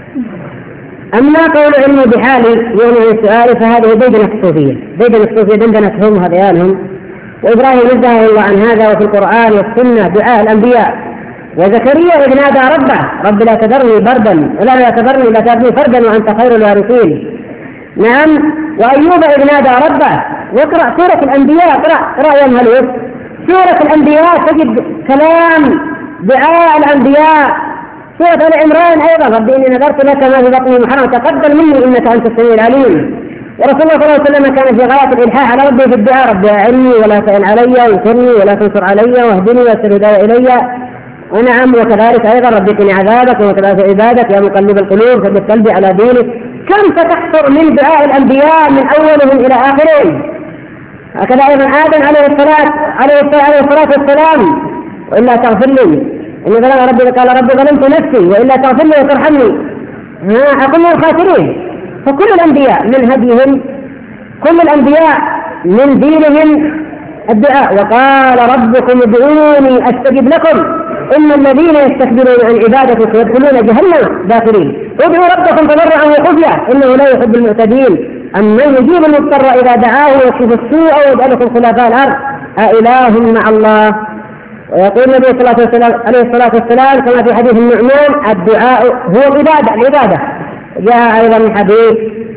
C: أما قول علمه بحالي يغني عن سؤالي فهذه دندنة الصوفية، دندنتهم هذيانهم، وإبراهيم نزه الله عن هذا، وفي القرآن والسنة دعاء الأنبياء. وزكريا إذ نادى ربه رب لا تذرني بردا ولا تذرني لا تذرني فردا وأنت خير الوارثين. نعم. وأيوب إذ نادى ربه. واقرأ سورة الأنبياء، اقرأ يا مهلوك سورة الأنبياء تجد كلام دعاء الأنبياء. سورة آل عمران أيضا ربي إني نذرت لك ما في بطني محرما تقبل مني إنك أنت السميع العليم. ورسول الله صلى الله عليه وسلم كان في غاية الإلحاح على ربي في الدعاء ربي أعني ولا تعن علي وانصرني ولا تنصر علي واهدني ويسر هدايا إلي. ونعم وكذلك أيضا ربي قني عذابك وكذلك عبادك يا مقلب القلوب ثبت قلبي على دينك. كم ستحصر من دعاء الأنبياء من أولهم إلى آخرهم. هكذا أيضا آدم عليه الصلاة والسلام وإلا تغفر لي إن ظلم ربي قال ربي ظلمت نفسي وإلا تغفر لي وترحمني أكون من الخاسرين. فكل الأنبياء من هديهم كل الأنبياء من دينهم الدعاء. وقال ربكم ادعوني أستجب لكم إن الذين يستكبرون عن عبادتي سيدخلون جهنم داخلين. ادعوا ربكم تضرعا وخفية إنه لا يحب المعتدين. أمن يجيب المضطر إذا دعاه ويكشف السوء ويجعلكم خلفاء الأرض أإله مع الله. ويقول النبي عليه الصلاة والسلام كما في حديث النعمان الدعاء هو العبادة. جاء أيضا من حديث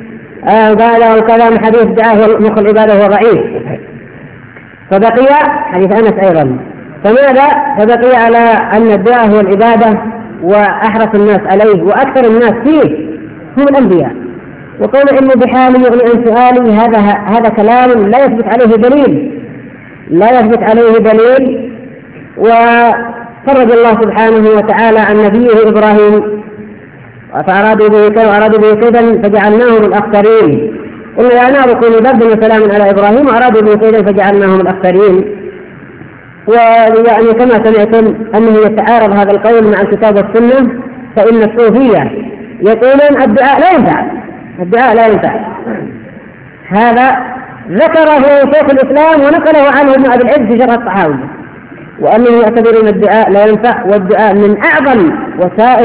C: قال وكذا من حديث الدعاء هو مخ العبادة هو ضعيف. فبقي حديث أنس أيضا. فماذا؟ فبقي على أن الدعاء هو العبادة وأحرص الناس عليه وأكثر الناس فيه هم الأنبياء. وقول علم بحالي يغني عن سؤالي هذا كلام لا يثبت عليه دليل. وفرج الله سبحانه وتعالى عن نبيه إبراهيم فأرادوا به كيدا فجعلناهم الأخسرين. قلنا يا نار كوني بردا وسلاما على إبراهيم وأرادوا به كيدا فجعلناهم الأخسرين. ويعني كما سمعتم أنه يتعارض هذا القول مع الكتاب والسنة، فإن الصوفية يقولون الدعاء لا ينفع. هذا ذكره شيخ الإسلام ونقله عنه ابن أبي العز في شرح الطحاوي، وأنه يعتبرون الدعاء لا ينفع، والدعاء من أعظم وسائل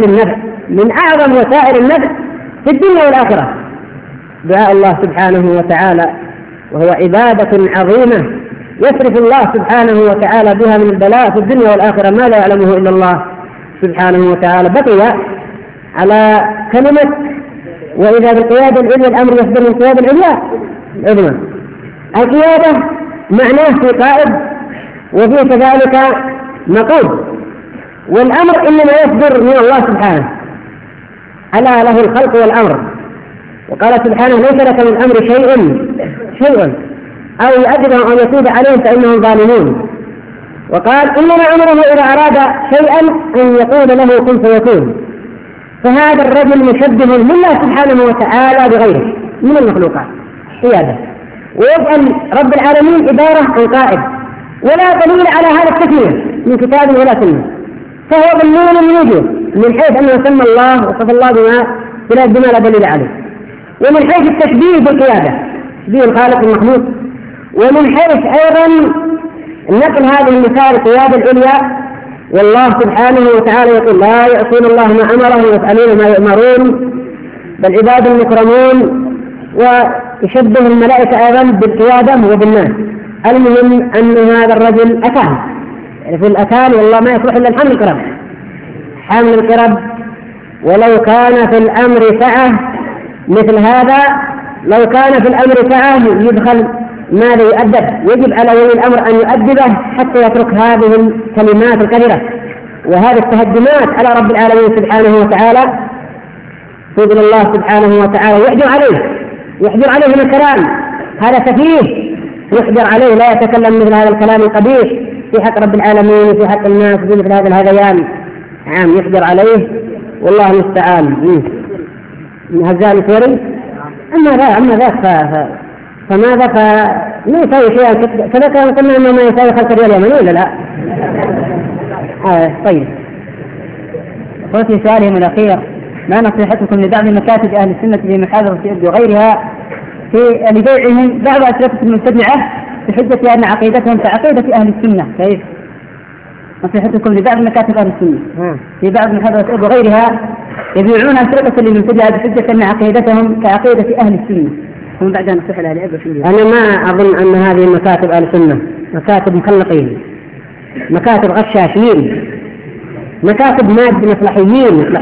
C: النفع في الدنيا والآخرة. دعاء الله سبحانه وتعالى وهو عبادة عظيمة يصرف الله سبحانه وتعالى بها من البلاء في الدنيا والآخرة ما لا يعلمه إلا الله سبحانه وتعالى. بقي على كلمة وإذا بالقيادة العليا الأمر يصدر من القيادة العليا العظمى. القيادة معناه في قائد وفيه كذلك نقود. والأمر إنما يصدر من الله سبحانه، ألا له الخلق والأمر. وقال سبحانه ليس لك من الأمر شيء أو يؤدبهم أو يتوب عليهم فإنهم ظالمون. وقال إنما أمره إذا أراد شيئا أن يقول له كن فيكون. فهذا الرجل مشبه لله سبحانه وتعالى بغيره من المخلوقات قيادة، ويجعل رب العالمين عبارة عن قائد، ولا دليل على هذا التسمية من كتاب ولا سنة، فهو ضمن من وجهه من حيث أنه سمى الله وصف الله بما لا دليل عليه، ومن حيث التشبيه بالقيادة تشبيه الخالق المخلوق، ومن حيث أيضا نقل هذه المثال القيادة العليا. والله سبحانه وتعالى يقول لا يعصون الله ما أمرهم ويفعلون ما يؤمرون بل عباد مكرمون، ويشبه الملائكة أيضا بالقيادة وبالناس. المهم أن هذا الرجل أكان، يعني في الأكان والله ما يصلح إلا الحمل القرب، حمل القرب. ولو كان في الأمر سعة مثل هذا، لو كان في الأمر سعة يدخل ماذا يؤدب، يجب على ولي الأمر أن يؤدبه حتى يترك هذه الكلمات الكبيرة وهذه التهدمات على رب العالمين سبحانه وتعالى. فضل الله سبحانه وتعالى يحجر عليه من الكلام، هذا سفيه يحجر عليه، لا يتكلم مثل هذا الكلام القبيح في حق رب العالمين وفي حق الناس في مثل هذا الهذيان. نعم يحجر عليه والله المستعان. من هزال الكوري أما ذاك فماذا ما يساوي شيئا كذا كان قلنا أنه ما يساوي 5 ريال يمني ولا لا؟ طيب.
B: أخوتي سؤالهم الأخير: ما نصيحتكم لدعم مكاتب أهل السنة في محاضرة إبد وغيرها في لبيعهم بعض أشرطة المبتدعة بحجة أن عقيدتهم كعقيدة أهل السنة؟ كيف نصيحتكم لدعم مكاتب أهل السنة في بعض محاضرة إبد وغيرها يبيعون أشرطة للمبتدعة بحجة أن عقيدتهم كعقيدة أهل السنة؟ ومن بعدها نصيحة لأهل العلم في
C: أنا ما أظن أن هذه مكاتب أهل السنة، مكاتب مخلقين، مكاتب غشاشين، مكاتب مصلحيين.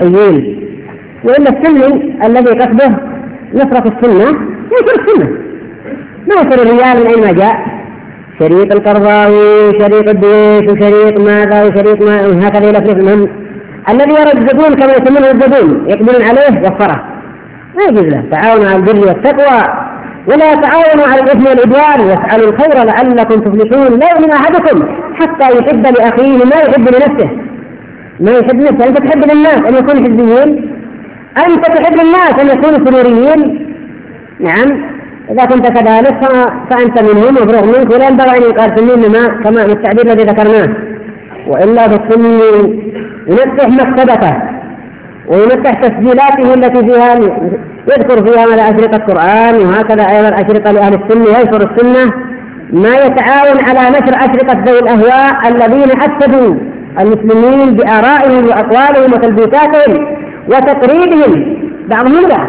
C: وإلا السني الذي قصده نصرة السنة ينصر السنة، ما يصير الرجال من أين ما جاء، شريط القرضاوي وشريط الدويش وشريط ماذا وشريط ما هكذا يلفلف منهم. الذي يرى الزبون كما يسمونه الزبون يقبلون عليه وفره، ما يجوز له. تعاونوا على البر والتقوى ولا تعاونوا على الإثم والعدوان وافعلوا الخير لعلكم تفلحون. لا يؤمن أحدكم حتى يحب لأخيه ما يحب لنفسه. ما يحب نفسه. أنت تحب للناس أن يكونوا حزبيين، أنت تحب للناس أن يكونوا سروريين. نعم إذا كنت كذلك فأنت منهم وفرغ منك، ولا ينبغي أن يقال سنين كما التعبير الذي ذكرناه. وإلا فالسني ينفتح مكتبته وينفتح تسجيلاته التي فيها يذكر فيها ماذا أشرطة قرآن، وهكذا أيضا أشرطة لأهل السنة ينشر السنة. ما يتعاون على نشر أشرطة ذوي الأهواء الذين أفسدوا المسلمين بآرائهم وأقوالهم وتلبيساتهم وتقريبهم بعضهم بعض.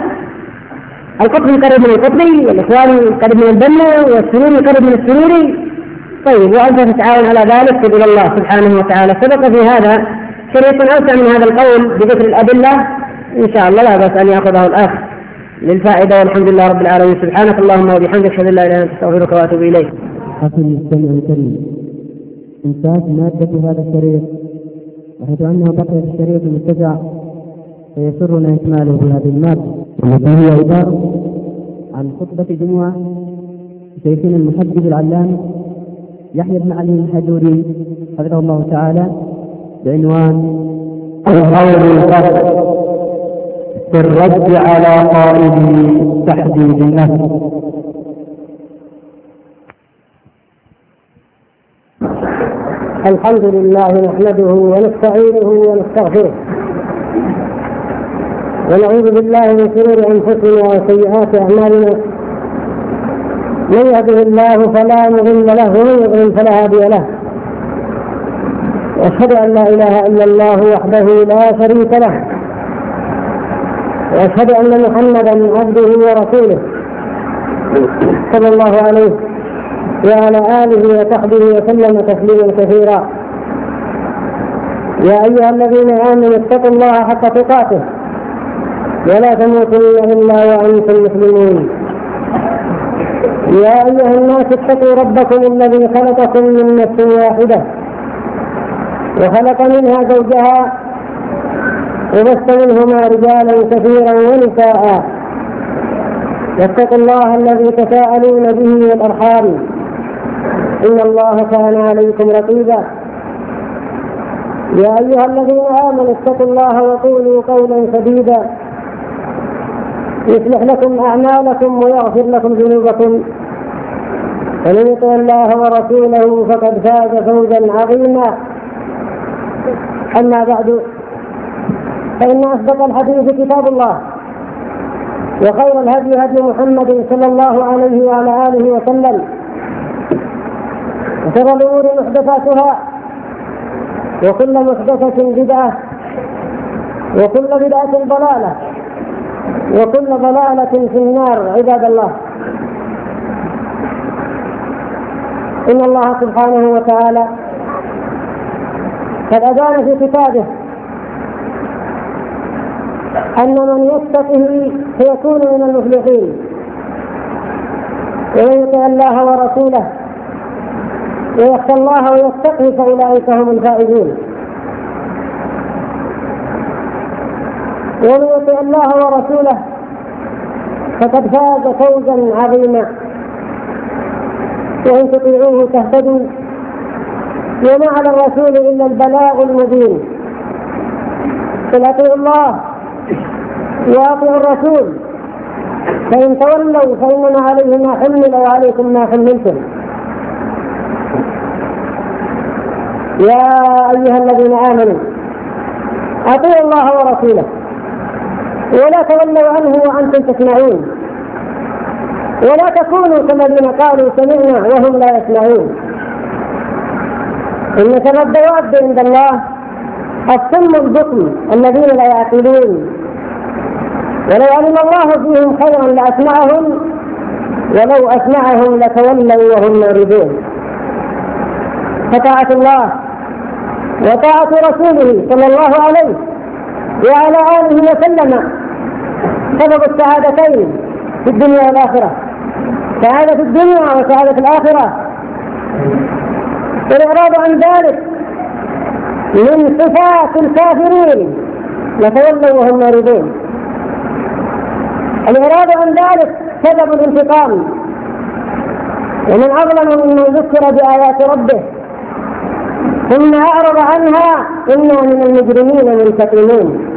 C: القطبي قريب من القطبي، والإخوان قريب من البنا، والسروري قريب من السروري. طيب وأنت تتعاون على ذلك إلى الله سبحانه وتعالى. سبق في هذا شريط أوسع من هذا القول بذكر الأدلة، إن شاء الله لا بأس أن يأخذه الأخ للفائدة. والحمد لله رب العالمين. سبحانك اللهم وبحمدك أشهد أن لا إله إلا أنت أستغفرك وأتوب إليك.
A: أخي المستمع الكريم، إنتاج مادة هذا الشريط، وحيث أنه بقي في الشريط المتسع فيسرنا إكماله بهذه المادة، والتي هي عبارة عن خطبة جمعة شيخنا المحدث العلامة يحيى بن علي الحجوري حفظه الله تعالى بعنوان
D: القول الفصل في الرد على قائل تحديد النفس.
C: الحمد لله نحمده ونستعينه ونستغفره ونعوذ بالله من شرور أنفسنا وسيئات أعمالنا. من يهده الله فلا مضل له ومن يضلل فلا هادي له. وأشهد أن لا إله إلا الله وحده لا شريك له، وأشهد أن محمدا عبده ورسوله صلى الله عليه وعلى آله وصحبه وسلم تسليما كثيرا. يا أيها الذين آمنوا اتقوا الله حق تقاته ولا تموتن إلا وأنتم مسلمون. يا أيها الناس اتقوا ربكم الذي خلقكم من نفس واحدة وخلق منها زوجها وبث منهما رجالا كثيرا ونساء واتقوا الله الذي تساءلون به والأرحام إن الله كان عليكم رقيبا. يا أيها الذين آمنوا اتقوا الله وقولوا قولا سديدا يصلح لكم أعمالكم ويغفر لكم ذنوبكم ومن يطع الله ورسوله فقد فاز فوزا عظيما. أما بعد فإن أصدق الحديث كتاب الله وخير الهدي هدي محمد صلى الله عليه وعلى آله وسلم وشر الأمور محدثاتها وكل محدثة بدعة وكل بدعة ضلالة وكل ضلالة في النار. عباد الله، إن الله سبحانه وتعالى قد أذان في كتابه أن من يتقه سيكون من المفلحين ومن يطع الله ورسوله ويخشى الله ويتقه فأولئك هم الفائزون. ومن يطع الله ورسوله فقد فاز فوزا عظيما. وإن تطيعوه تهتدوا وما على الرسول إلا البلاغ المبين. فأطيعوا الله وأطيعوا الرسول فإن تولوا فإنما عليه ما حمل وعليكم ما حملتم. يا أيها الذين آمنوا أطيعوا الله ورسوله ولا تولوا عنه وأنتم تسمعون ولا تكونوا كالذين قالوا سمعنا وهم لا يسمعون. إن شر الدواب عند الله الصم البكم الذين لا يعقلون. ولو علم الله فيهم خيرا لأسمعهم ولو أسمعهم لتولوا وهم معرضون. فطاعة الله وطاعة رسوله صلى الله عليه وعلى آله وسلم سبب السعادتين في الدنيا والآخرة، سعادة الدنيا وسعادة الآخرة. والإعراض عن ذلك من صفات الكافرين لتولوا وهم معرضون. الإعراض عن ذلك سبب الانتقام، ومن أظلم ممن ذكر بآيات ربه ثم أعرض عنها إنا من المجرمين منتقمون.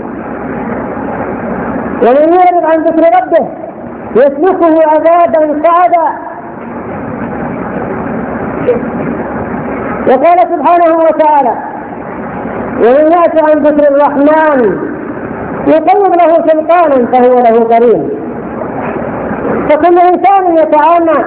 C: ومن يعرض عن ذكر ربه يسلكه عذابا صعدا. وقال سبحانه وتعالى ومن يأت عن ذكر الرحمن يقيض له شيطانا فهو له قرين. فكل إنسان يتعامى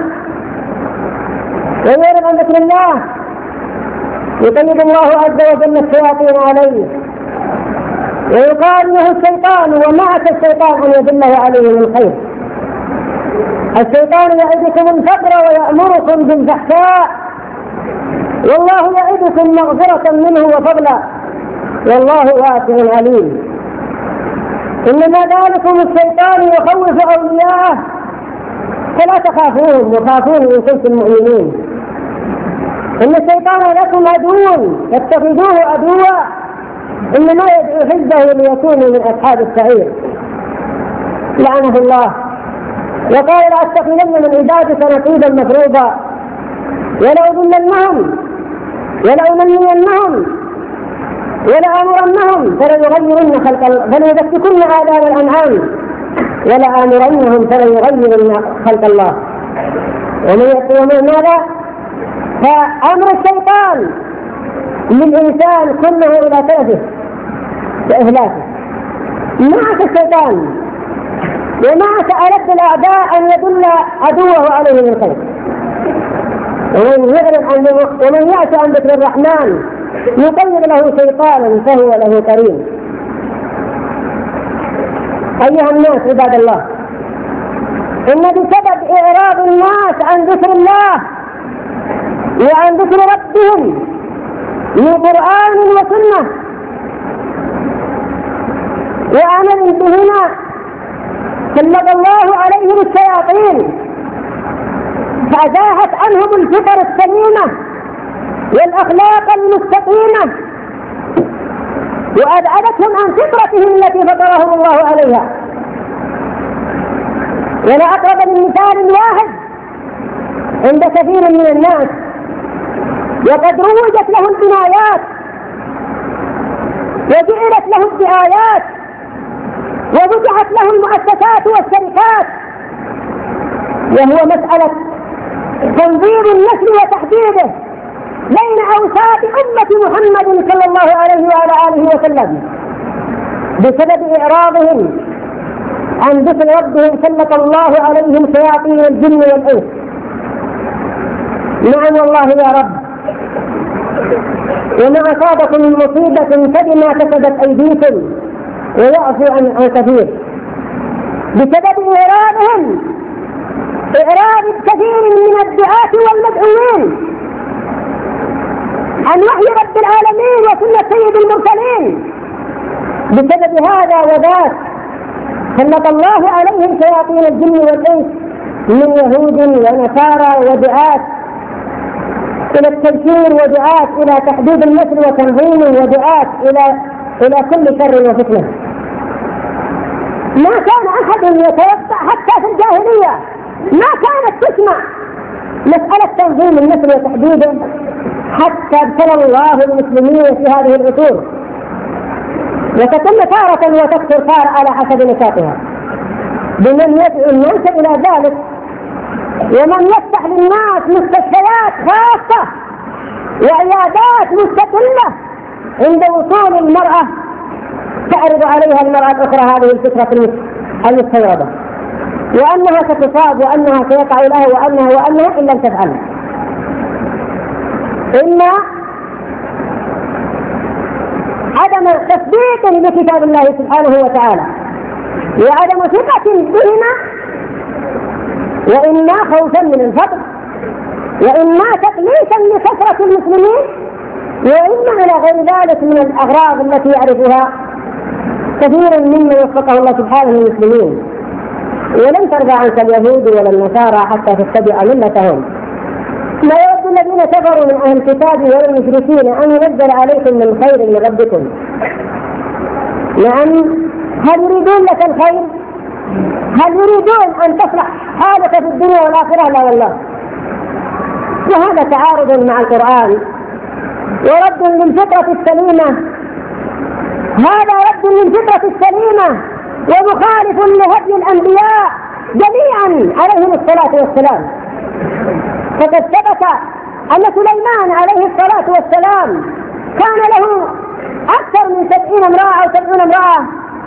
C: ويعرض عن ذكر الله يقيض الله عز وجل الشياطين عليه ويقال له الشيطان ومعك الشيطان أن يدله عليه من خير. الشيطان يعدكم الفقر ويأمركم بالفحشاء والله يعدكم مغفرة منه وفضلا والله واسع عليم. إنما ذلكم الشيطان يخوف أولياءه فلا تخافوهم وخافون إن كنتم مؤمنين. إن الشيطان لكم عدو فاتخذوه عدوا إنما يدعو حزبه ليكونوا من أصحاب السعير. لعنه الله وقال لأتخذن من عبادك نصيبا مفروضا ولأضلنهم ولأمنينهم ولآمرنهم فليغيرن فليبتكن آذان الأنعام ولآمرنهم فليغيرن خلق الله. ومن ماذا؟ فأمر الشيطان للإنسان كله إلى تلفه وإهلاكه. معك الشيطان ومعك ألد الأعداء أن يدل عدوه عليه من خير. ومن يأتي عن ذكر الرحمن يقيض له شيطانا فهو له قرين. أيها الناس عباد الله، إن بسبب إعراض الناس عن ذكر الله وعن ذكر ربهم من قرآن وسنة وعمل بهما سلط الله عليهم الشياطين فأزاحت عنهم الفطر السليمة والأخلاق المستقيمة وأبعدتهم عن فطرتهم التي فطرهم الله عليها. ولا أقرب من مثال واحد عند كثير من الناس، وقد روجت له البنايات وجعلت له الدعايات وفتحت له المؤسسات والشركات، وهو مسألة تنظيم النسل وتحديده بين أوساط أمة محمد صلى الله عليه وعلى آله وسلم بسبب إعراضهم عن ذكر ربهم سلط الله عليهم شياطين الجن والإنس. نعم والله يا رب، وما أصابكم من مصيبة فبما كسبت أيديكم ويعفو عن كثير، بسبب إعراض كثير من الدعاة والمدعوين عن وحي رب العالمين وسنة سيد المرسلين. بسبب هذا وذاك سلط الله عليهم شياطين الجن والإنس من يهود ونصارى ودعاة إلى التبشير ودعاة إلى تحديد النسل وتنظيمه ودعاة إلى كل شر وفتنة. ما كان أحد يتوقع حتى في الجاهلية، ما كانت تسمع مسألة تنظيم النسل وتحديده حتى ابتلى الله المسلمين في هذه العصور، وتتم تارة وتكثر تارة على حسب نشاطها بمن يدعو الناس إلى ذلك، ومن يفتح للناس مستشفيات خاصة وعيادات مستقلة عند وصول المرأة تعرض عليها المرأة الأخرى هذه الفكرة المستوردة، وأنها ستصاب وأنها سيقع لها وأنها إن لم تفعل. إما عدم تصديق بكتاب الله سبحانه وتعالى وعدم ثقة بهما، وإما خوفا من الفقر، وإما تقليصا لكثرة المسلمين، وإما إلى غير ذلك من الأغراض التي يعرفها كثير ممن وفقه الله سبحانه للمسلمين. ولن ترضى عنك اليهود ولا النصارى حتى تتبع ملتهم. ما يود الذين كفروا من أهل الكتاب والمشركين أن ينزل عليكم من خير من ربكم. نعم، هل يريدون لك الخير؟ هل يريدون أن تصلح حالك في الدنيا والآخرة؟ لا والله. وهذا تعارض مع القرآن ورد للفطرة السليمة، هذا رد للفطرة السليمة ومخالف لهدي الأنبياء جميعا عليهم الصلاة والسلام. فقد ثبت أن سليمان عليه الصلاة والسلام كان له أكثر من 70 امرأة أو 70 امرأة،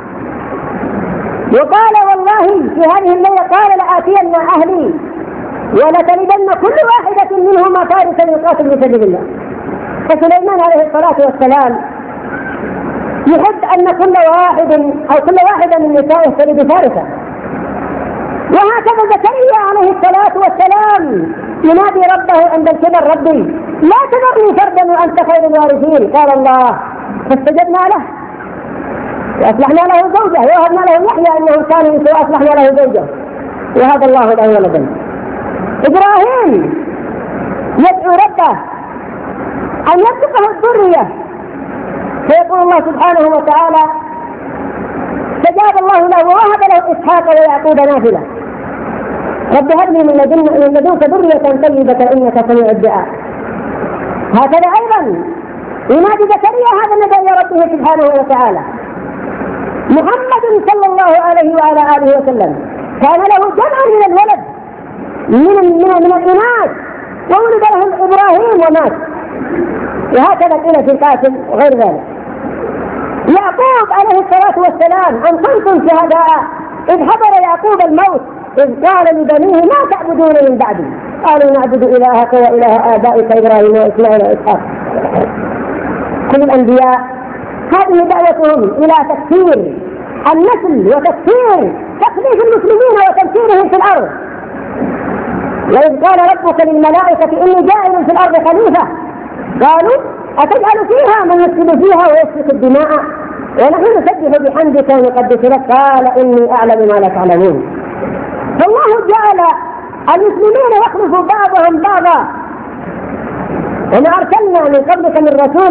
C: وقال والله في هذه الليلة قال لآتين أهلي ولتلدن كل واحدة منهما فارسا يقاتل في سبيل الله. فسليمان عليه الصلاة والسلام يحب أن كل واحدة من نسائه تلد فارسا. وهكذا زكريا عليه الصلاة والسلام ينادي ربه عند الكبر: ربي لا تذرني فردا وأنت خير الوارثين. قال الله فاستجبنا له وأصلحنا له زوجه ووهبنا له يحيى إنه كان يسوء وأصلحنا له زوجه وهذا الله له ولدا. إبراهيم يدعو ربه أن يرزقه الذرية، فيقول الله سبحانه وتعالى: استجاب الله له ووهب له إسحاق ويعقوب نافلة. رب هب لي من لدنك ذرية طيبة إنك سميع الدعاء. هكذا أيضا ينادي زكريا هذا النداء يا ربه سبحانه وتعالى. محمد صلى الله عليه وعلى آله وسلم كان له جمع من الولد من الإناث، وولد له إبراهيم ومات، وهكذا قيل في القاسم وغير ذلك. يعقوب عليه الصلاة والسلام: أم كنتم شهداء إذ حضر يعقوب الموت إذ قال لبنيه ما تعبدون من بعدي قالوا نعبد إلهك وإله آبائك إبراهيم وإسماعيل وإسحاق. كل الأنبياء هذه دعوتهم إلى تكثير النسل وتكثير تخليف المسلمين وتمثيلهم في الأرض. وإذ قال ربك للملائكة إني جاعل في الأرض خليفة قالوا أتجعل فيها من يفسد فيها ويسفك الدماء ونحن نسبح بحمدك ونقدس لك قال إني أعلم ما لا تعلمون. فالله جعل المسلمين يخلف بعضهم بعضا، وما أرسلنا من قبلك من رسول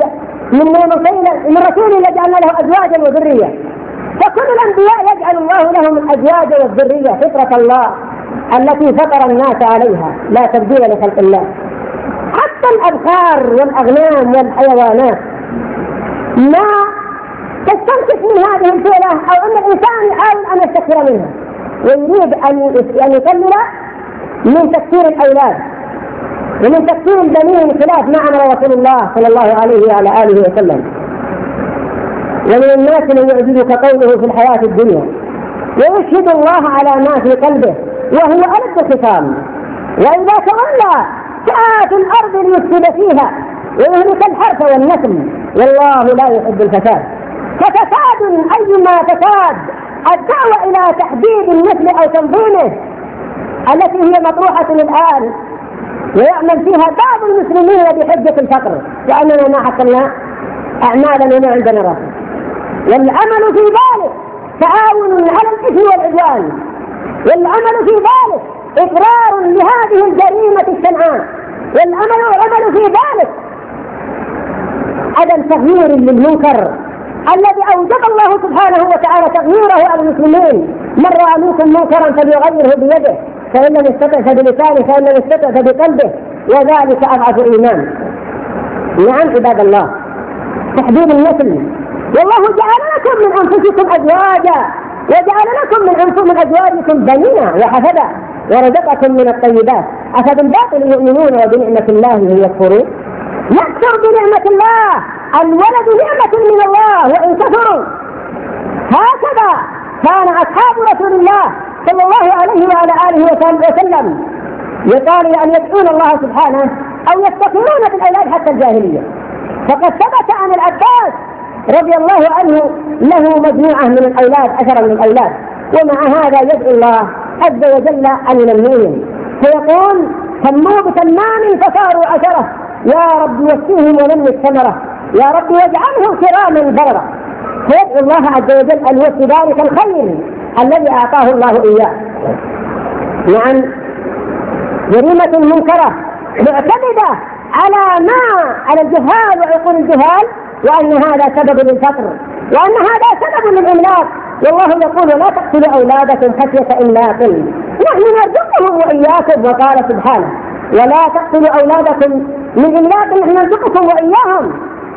C: إلا جعلنا له أزواجا وذرية. فكل الأنبياء يجعل الله لهم الأزواج والذرية فطرة الله التي فطر الناس عليها، لا تبديل لخلق الله. حتى الأبقار والأغنام والحيوانات ما تستنكف من هذه الفئة، أو أن الإنسان يحاول أن يستكثر منها ويريد أن يقلل من تكثير الأولاد ومن تكثير البنين، خلاف ما أمر رسول الله صلى الله عليه وعلى آله وسلم. ومن الناس من يعجبك قوله في الحياة الدنيا ويشهد الله على ما في قلبه وهو ألد الخصام، وإذا تولى سعى في الأرض ليفسد فيها ويهلك الحرث والنسل والله لا يحب الفساد. ففساد أيما فساد الدعوة إلى تحديد النسل أو تنظيمه التي هي مطروحة الآن ويعمل فيها بعض المسلمين بحجة الفقر، لأننا ما حصلنا أعمالنا وما عندنا رأس. والعمل في ذلك تعاون على الإثم والعدوان، والعمل في ذلك إقرار لهذه الجريمة الشنعاء، والعمل في ذلك عدم تغيير للمنكر الذي أوجب الله سبحانه وتعالى تغييره على المسلمين. من رأى منكم منكرا فليغيره بيده، فإن لم يستطع فبلسانه، فإن لم يستطع فبقلبه، وذلك أضعف إيمان. نعم عباد الله، تحديد النسل. والله جعل لكم من أنفسكم أزواجا وجعل لكم من أزواجكم بنينا وحفدا ورزقكم من الطيبات، أفبالباطل يؤمنون وبنعمة الله هم يكفرون. يكفر بنعمة الله، الولد نعمة من الله وإن كفروا. هكذا كان أصحاب رسول الله صلى الله عليه وعلى آله وسلم يقال أن يدعون الله سبحانه أو يستقرون بالأولاد حتى الجاهلية. فقد ثبت عن العباس رضي الله عنه له مجموعة من الأولاد، 10 من الأولاد، ومع هذا يدعو الله عز وجل أن ينميهم فيقول سموا بتمام فصاروا 10، يا رب وفيهم ولم الثمرة، يا رب واجعلهم كراما بررا. فيدعو الله عز وجل أن يوفي ذلك الخير الذي أعطاه الله إياه. نعم جريمة منكرة معتمدة على الجهال وعقول الجهال، وأن هذا سبب للفقر، وأن هذا سبب للإملاق. والله يقول لا تقتلوا أولادكم خشية إملاق نحن نرزقهم وإياكم، وقال سبحانه ولا تقتلوا أولادكم من إملاق نحن نرزقكم وإياهم.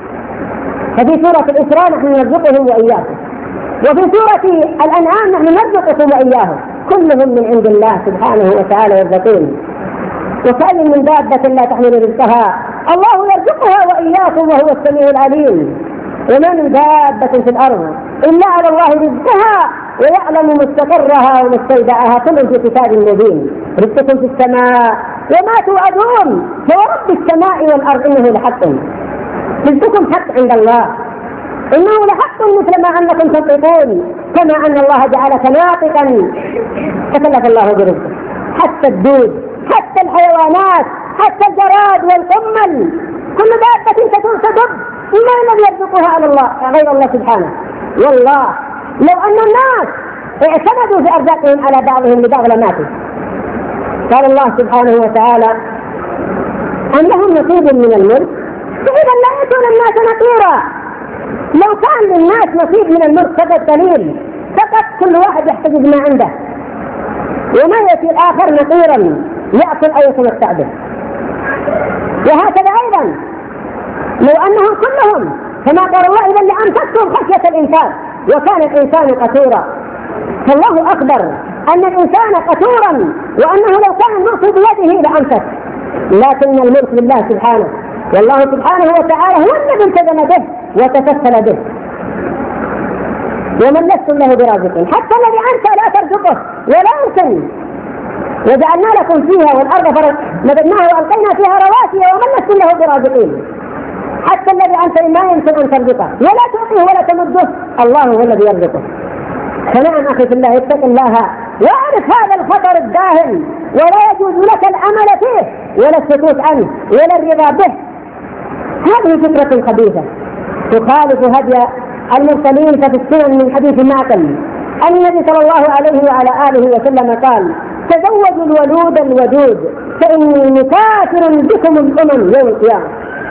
C: ففي سورة الإسراء نحن نرزقهم وإياكم، وفي سورة الأنعام نحن نرزقكم وإياهم، كلهم من عند الله سبحانه وتعالى يرزقون. وكأي من دابة لا تحمل رزقها الله يرزقها وإياكم وهو السميع العليم. وما من دابة في الأرض إلا على الله رزقها ويعلم مستقرها ومستودعها، كل في كتاب مبين. رزقكم في السماء وما توعدون فورب السماء والأرض إنه لحق. رزقكم حق عند الله، إنه لحق مثل ما أنكم تنطقون، كما أن الله جعلك ناطقا فكلف الله برزقك. حتى الدود، حتى الحيوانات، حتى الجراد والقمل، كل دابة تدب ما لم يرزقها على الله غير الله سبحانه. والله لو أن الناس اعتمدوا في أرزاقهم على بعضهم لبعض لماتوا. قال الله سبحانه وتعالى أن لهم نصيب من الملك فإذا لا يأتون الناس نقيرا. لو كان للناس نصيب من الملك فقط قليل، فقط كل واحد يحتجز ما عنده، وما يأتي الآخر نقيرا يأكل أو يتمتع به. وهكذا أيضا لو أنهم كلهم كما قال الله إذا لأمسكتهم خشية الإنسان وكان الإنسان قتورا. فالله أخبر أن الإنسان قتورا، وأنه لو كان الملك بيده لأمسك، لكن الملك لله سبحانه، والله سبحانه وتعالى هو الذي التزم به وتكفل به. ومن لستم له برازقين، حتى الذي أنت لا ترزقه ولا يمكن. وجعلنا لكم فيها والأرض مددناها وألقينا فيها رواسي ومن لستم له برازقين. حتى الذي أنت ما يمكن أن ترزقه ولا تعطيه ولا تمده، الله هو الذي يرزقه. فنعم أخي في الله، اتق الله واعرف هذا الخطر الداهم، ولا يجوز لك العمل فيه ولا السكوت عنه ولا الرضا به. هذه فكرة خبيثة تخالف هدي المرسلين. ففي السنن من حديث معقل أن النبي صلى الله عليه وعلى آله وسلم قال تزوجوا الولود الودود فإني مكافر بكم الأمم يوم القيامة.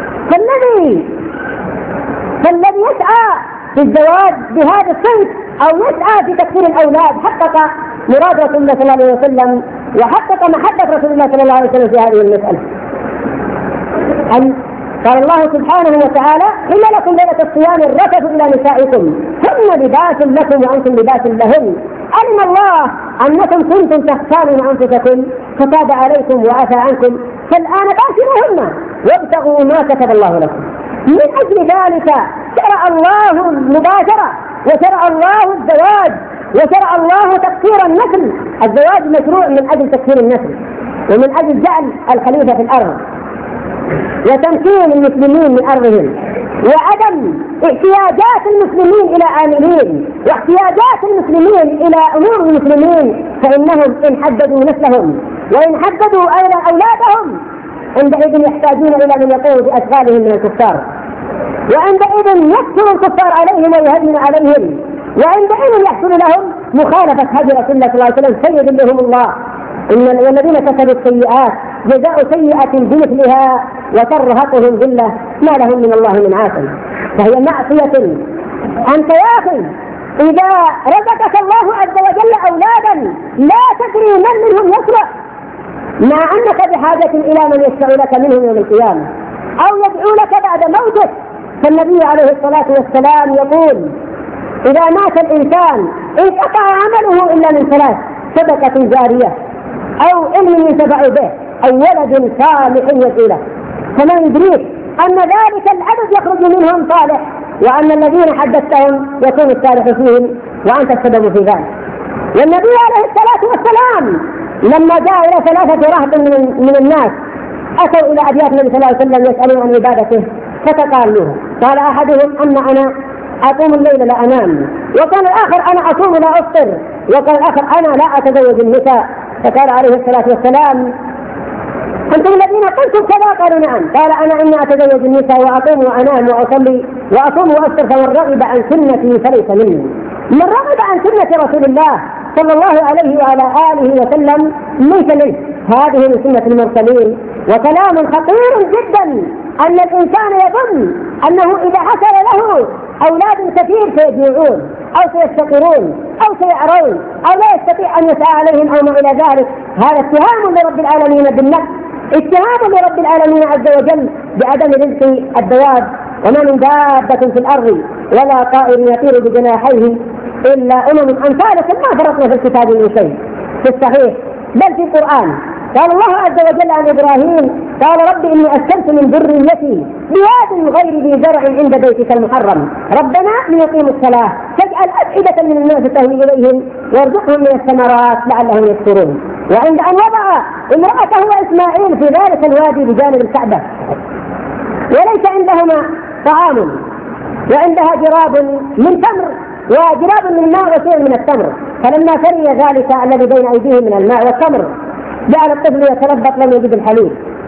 C: فالذي يسعى في الزواج بهذا الصنف أو يسعى في تكثير الأولاد حقق مراد رسول الله صلى الله عليه وسلم وحقق محبة رسول الله صلى الله عليه وسلم في هذه المسألة. قال الله سبحانه وتعالى: إلا لكم ليلة الصيام الرفث إلى نسائكم هن لباس لكم وأنتم لباس لهن علم الله أنكم كنتم تختارون أنفسكم فتاب عليكم وعفى عنكم فالآن باشروهن وابتغوا ما كتب الله لكم. من أجل ذلك شرع الله المباشرة وشرع الله الزواج وشرع الله تكثير النسل. الزواج مشروع من أجل تكثير النسل ومن أجل جعل الخليفة في الأرض وتمكين المسلمين من أرضهم وعدم احتياجات المسلمين إلى عاملين واحتياجات المسلمين إلى أمور المسلمين، فإنهم إن حددوا نسلهم وإن حددوا أيضا أولادهم عندئذ يحتاجون إلى من يقوم بأشغالهم من الكفار، وعندئذ يكثر الكفار عليهم ويهجم عليهم، وعندئذ يحصل لهم مخالفة هدي رسول الله صلى الله عليه وسلم فيذلهم الله. والذين كسبوا السيئات جزاء سيئة بمثلها وترهقهم ذلة ما لهم من الله من عاصم. فهي معصية. أنت يا أخي إذا رزقك الله عز وجل أولادا لا تدري من منهم يصلح، مع أنك بحاجة إلى من يشفع لك منهم يوم القيامة أو يدعو لك بعد موتك. فالنبي عليه الصلاة والسلام يقول: إذا مات الإنسان انقطع عمله إلا من ثلاث: صدقة جارية أو علم ينتفع به أو ولد صالح يدعو له. فما يدريك أن ذلك العدد يخرج منهم صالح، وأن الذين حدثتهم يكون الصالح فيهم وأنت السبب في ذلك. والنبي عليه الصلاة والسلام لما جاء إلى 3 رهط من الناس أتوا إلى أبيات النبي صلى الله عليه وسلم يسألون عن عبادته فتقالوها. قال أحدهم: أما أنا أقوم الليل لا أنام، وقال الآخر: أنا أصوم لا أفطر، وقال الآخر: أنا لا أتزوج النساء. فقال عليه الصلاة والسلام: أنتم الذين قلتم كذا؟ قالوا: نعم. قال: أنا إني أتزوج النساء وأقوم وأنام وأصلي وأصوم وأفطر، فمن رغب عن سنتي فليس مني. من رغب عن سنة رسول الله صلى الله عليه وعلى آله وسلم ليس منه. هذه من سنة المرسلين. وكلام خطير جدا أن الإنسان يظن أنه إذا حصل له أولاد كثير سيجوعون أو سيفتقرون أو سيعرون أو لا يستطيع أن يسعى عليهم أو ما إلى ذلك. هذا اتهام لرب العالمين بالنفس، اتهام لرب العالمين عز وجل بعدم رزق الدواب. وما من دابة في الأرض ولا طائر يطير بجناحيه إلا أمثالكم ما فرطنا في الكتاب من شيء. في الصحيح بل في القرآن قال الله عز وجل عن إبراهيم: قال رب إني أسكنت من ذريتي بواد غير ذي زرع عند بيتك المحرم ربنا ليقيموا الصلاة فاجعل أفئدة من الناس تهوي إليهم وارزقهم من الثمرات لعلهم يشكرون. وعند أن وضع امرأته وإسماعيل في ذلك الوادي بجانب الكعبة وليس عندهما طعام وعندها جراب من تمر وجراب من ماء وشيء من التمر، فلما فري ذلك الذي بين أيديهم من الماء والتمر جعل الطفل يتلبط لم يجد الحليب.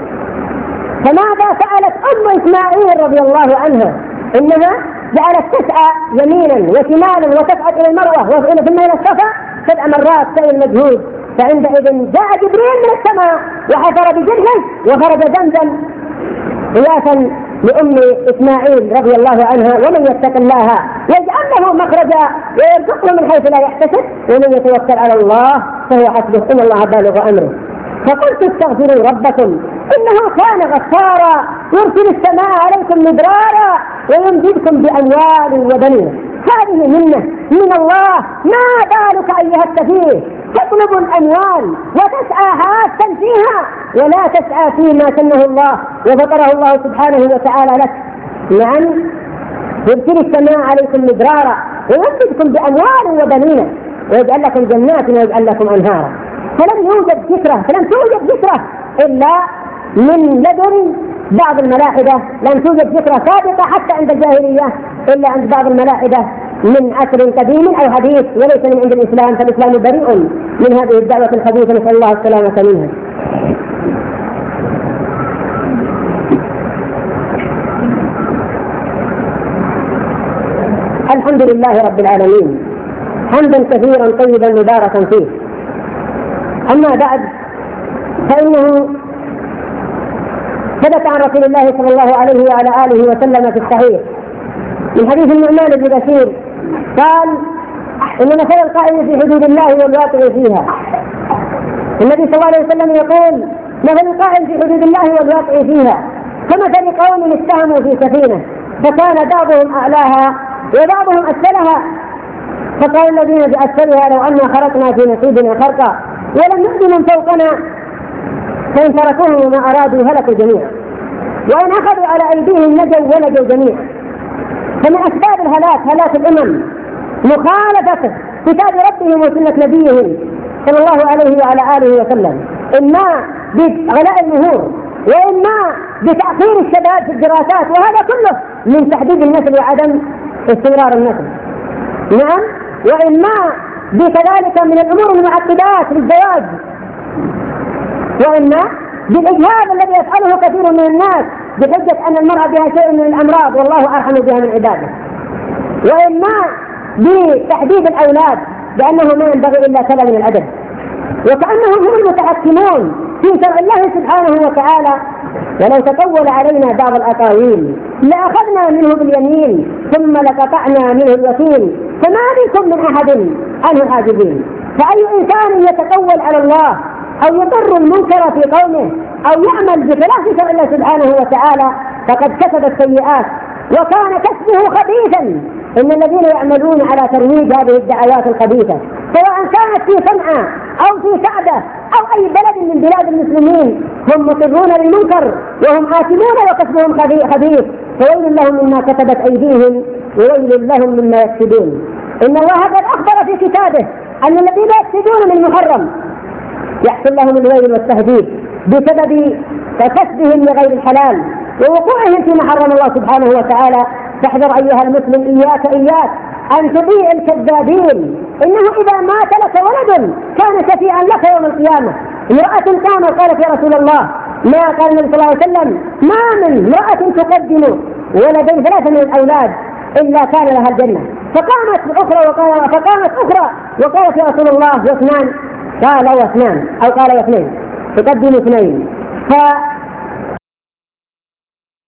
C: فماذا فعلت أم إسماعيل رضي الله عنها؟ إنها جعلت تسعى يمينا وشمالا وتسعد إلى المروة ثم إلى الصفا 7 مرات سعي المجهود. فعندئذ جاء جبريل من السماء وحفر بجرحه وخرج زمزم قياسا لأم إسماعيل رضي الله عنها: ومن يتق الله يجعل له مخرجا ويرزقه من حيث لا يحتسب ومن يتوكل على الله فهو حسبه إن الله بالغ أمره. فقلت استغفروا ربكم إنه كان غفارا يرسل السماء عليكم مدرارا ويمددكم بأموال وبنين. هذه منة من الله. ما بالك أيها السفيه تطلب الأموال وتسعى حاسا فيها ولا تسعى فيما سنه الله وفطره الله سبحانه وتعالى لك. نعم يرسل السماء عليكم مدرارا ويمددكم بأموال وبنين ويجعل لكم جنات ويجعل لكم أنهارا. فلم توجد ذكرى إلا من لدن بعض الملاحدة، لم توجد ذكرى سابقة حتى عند الجاهلية إلا عند بعض الملاحدة من عصر قديم أو حديث وليس من عند الإسلام. فالإسلام بريء من هذه الدعوة الخبيثة، نسأل الله السلامة منها. الحمد لله رب العالمين حمدا كثيرا طيبا مباركا فيه، أما بعد، فإنه ثبت عن رسول الله صلى الله عليه وعلى آله وسلم في الصحيح من حديث النعمان بن بشير قال: إن مثل القائم في حدود الله والواقع فيها. النبي صلى الله عليه وسلم يقول: مثل القائم في حدود الله والواقع فيها كمثل قوم استهموا في سفينة فكان بعضهم أعلاها وبعضهم أسفلها، فقال الذين بأسفلها: لو أنا خرقنا في نصيبنا خرقا ولم نؤذ من فوقنا، فإن تركوه وما أرادوا هلكوا جميعا، وإن أخذوا على أيديهم نجوا ولجوا جميعا. فمن أسباب الهلاك هلاك الأمم مخالفة كتاب ربهم وسنة نبيهم صلى الله عليه وعلى آله وسلم، إما بغلاء النهور، وإما بتأخير الشباب في الدراسات، وهذا كله من تحديد النسل وعدم استمرار النسل. نعم، وإما بكذلك من الأمور المعقدات للزواج، وإما بالإجهاد الذي يفعله كثير من الناس بحجة أن المرأة بها شيء من الأمراض والله أرحم بها من عباده، وإما بتحديد الأولاد بأنه ما ينبغي إلا كذا من الأدب، وكأنهم هم المتحكمون في شرع الله سبحانه وتعالى. ولو تطول علينا بعض الأقاويل لأخذنا منه باليمين ثم لقطعنا منه الوتين، فما منكم من أحد عنه حاجزين. فأي إنسان يتطول على الله أو يضر المنكر في قومه أو يعمل بخلاف شرع الله سبحانه وتعالى فقد كسب السيئات وكان كسبه خبيثا. إن الذين يعملون على ترويج هذه الدعوات الخبيثة سواء كانت في صنعاء أو في سعدة أو أي بلد من بلاد المسلمين هم مصرون للمنكر وهم آثمون وكسبهم خبيث، فويل لهم مما كتبت أيديهم وويل لهم مما يكسبون. إن الله قد أخبر في كتابه أن الذين يكسبون من محرم يحصل لهم الويل والتهديد بسبب كسبهم لغير الحلال ووقوعهم فيما حرم الله سبحانه وتعالى. فاحذر أيها المسلم إياك أن تطيع الكذابين، إنه إذا مات لك ولد كان شفيعا لك يوم القيامة. امرأة كانت قالت: يا رسول الله، ما قال النبي صلى الله عليه وسلم: ما من امرأة تقدم ولدين 3 من الأولاد إلا كان لها الجنة. فقامت أخرى وقالت: يا رسول الله، 2؟ قال: و2 أو قال: و2 تقدم 2.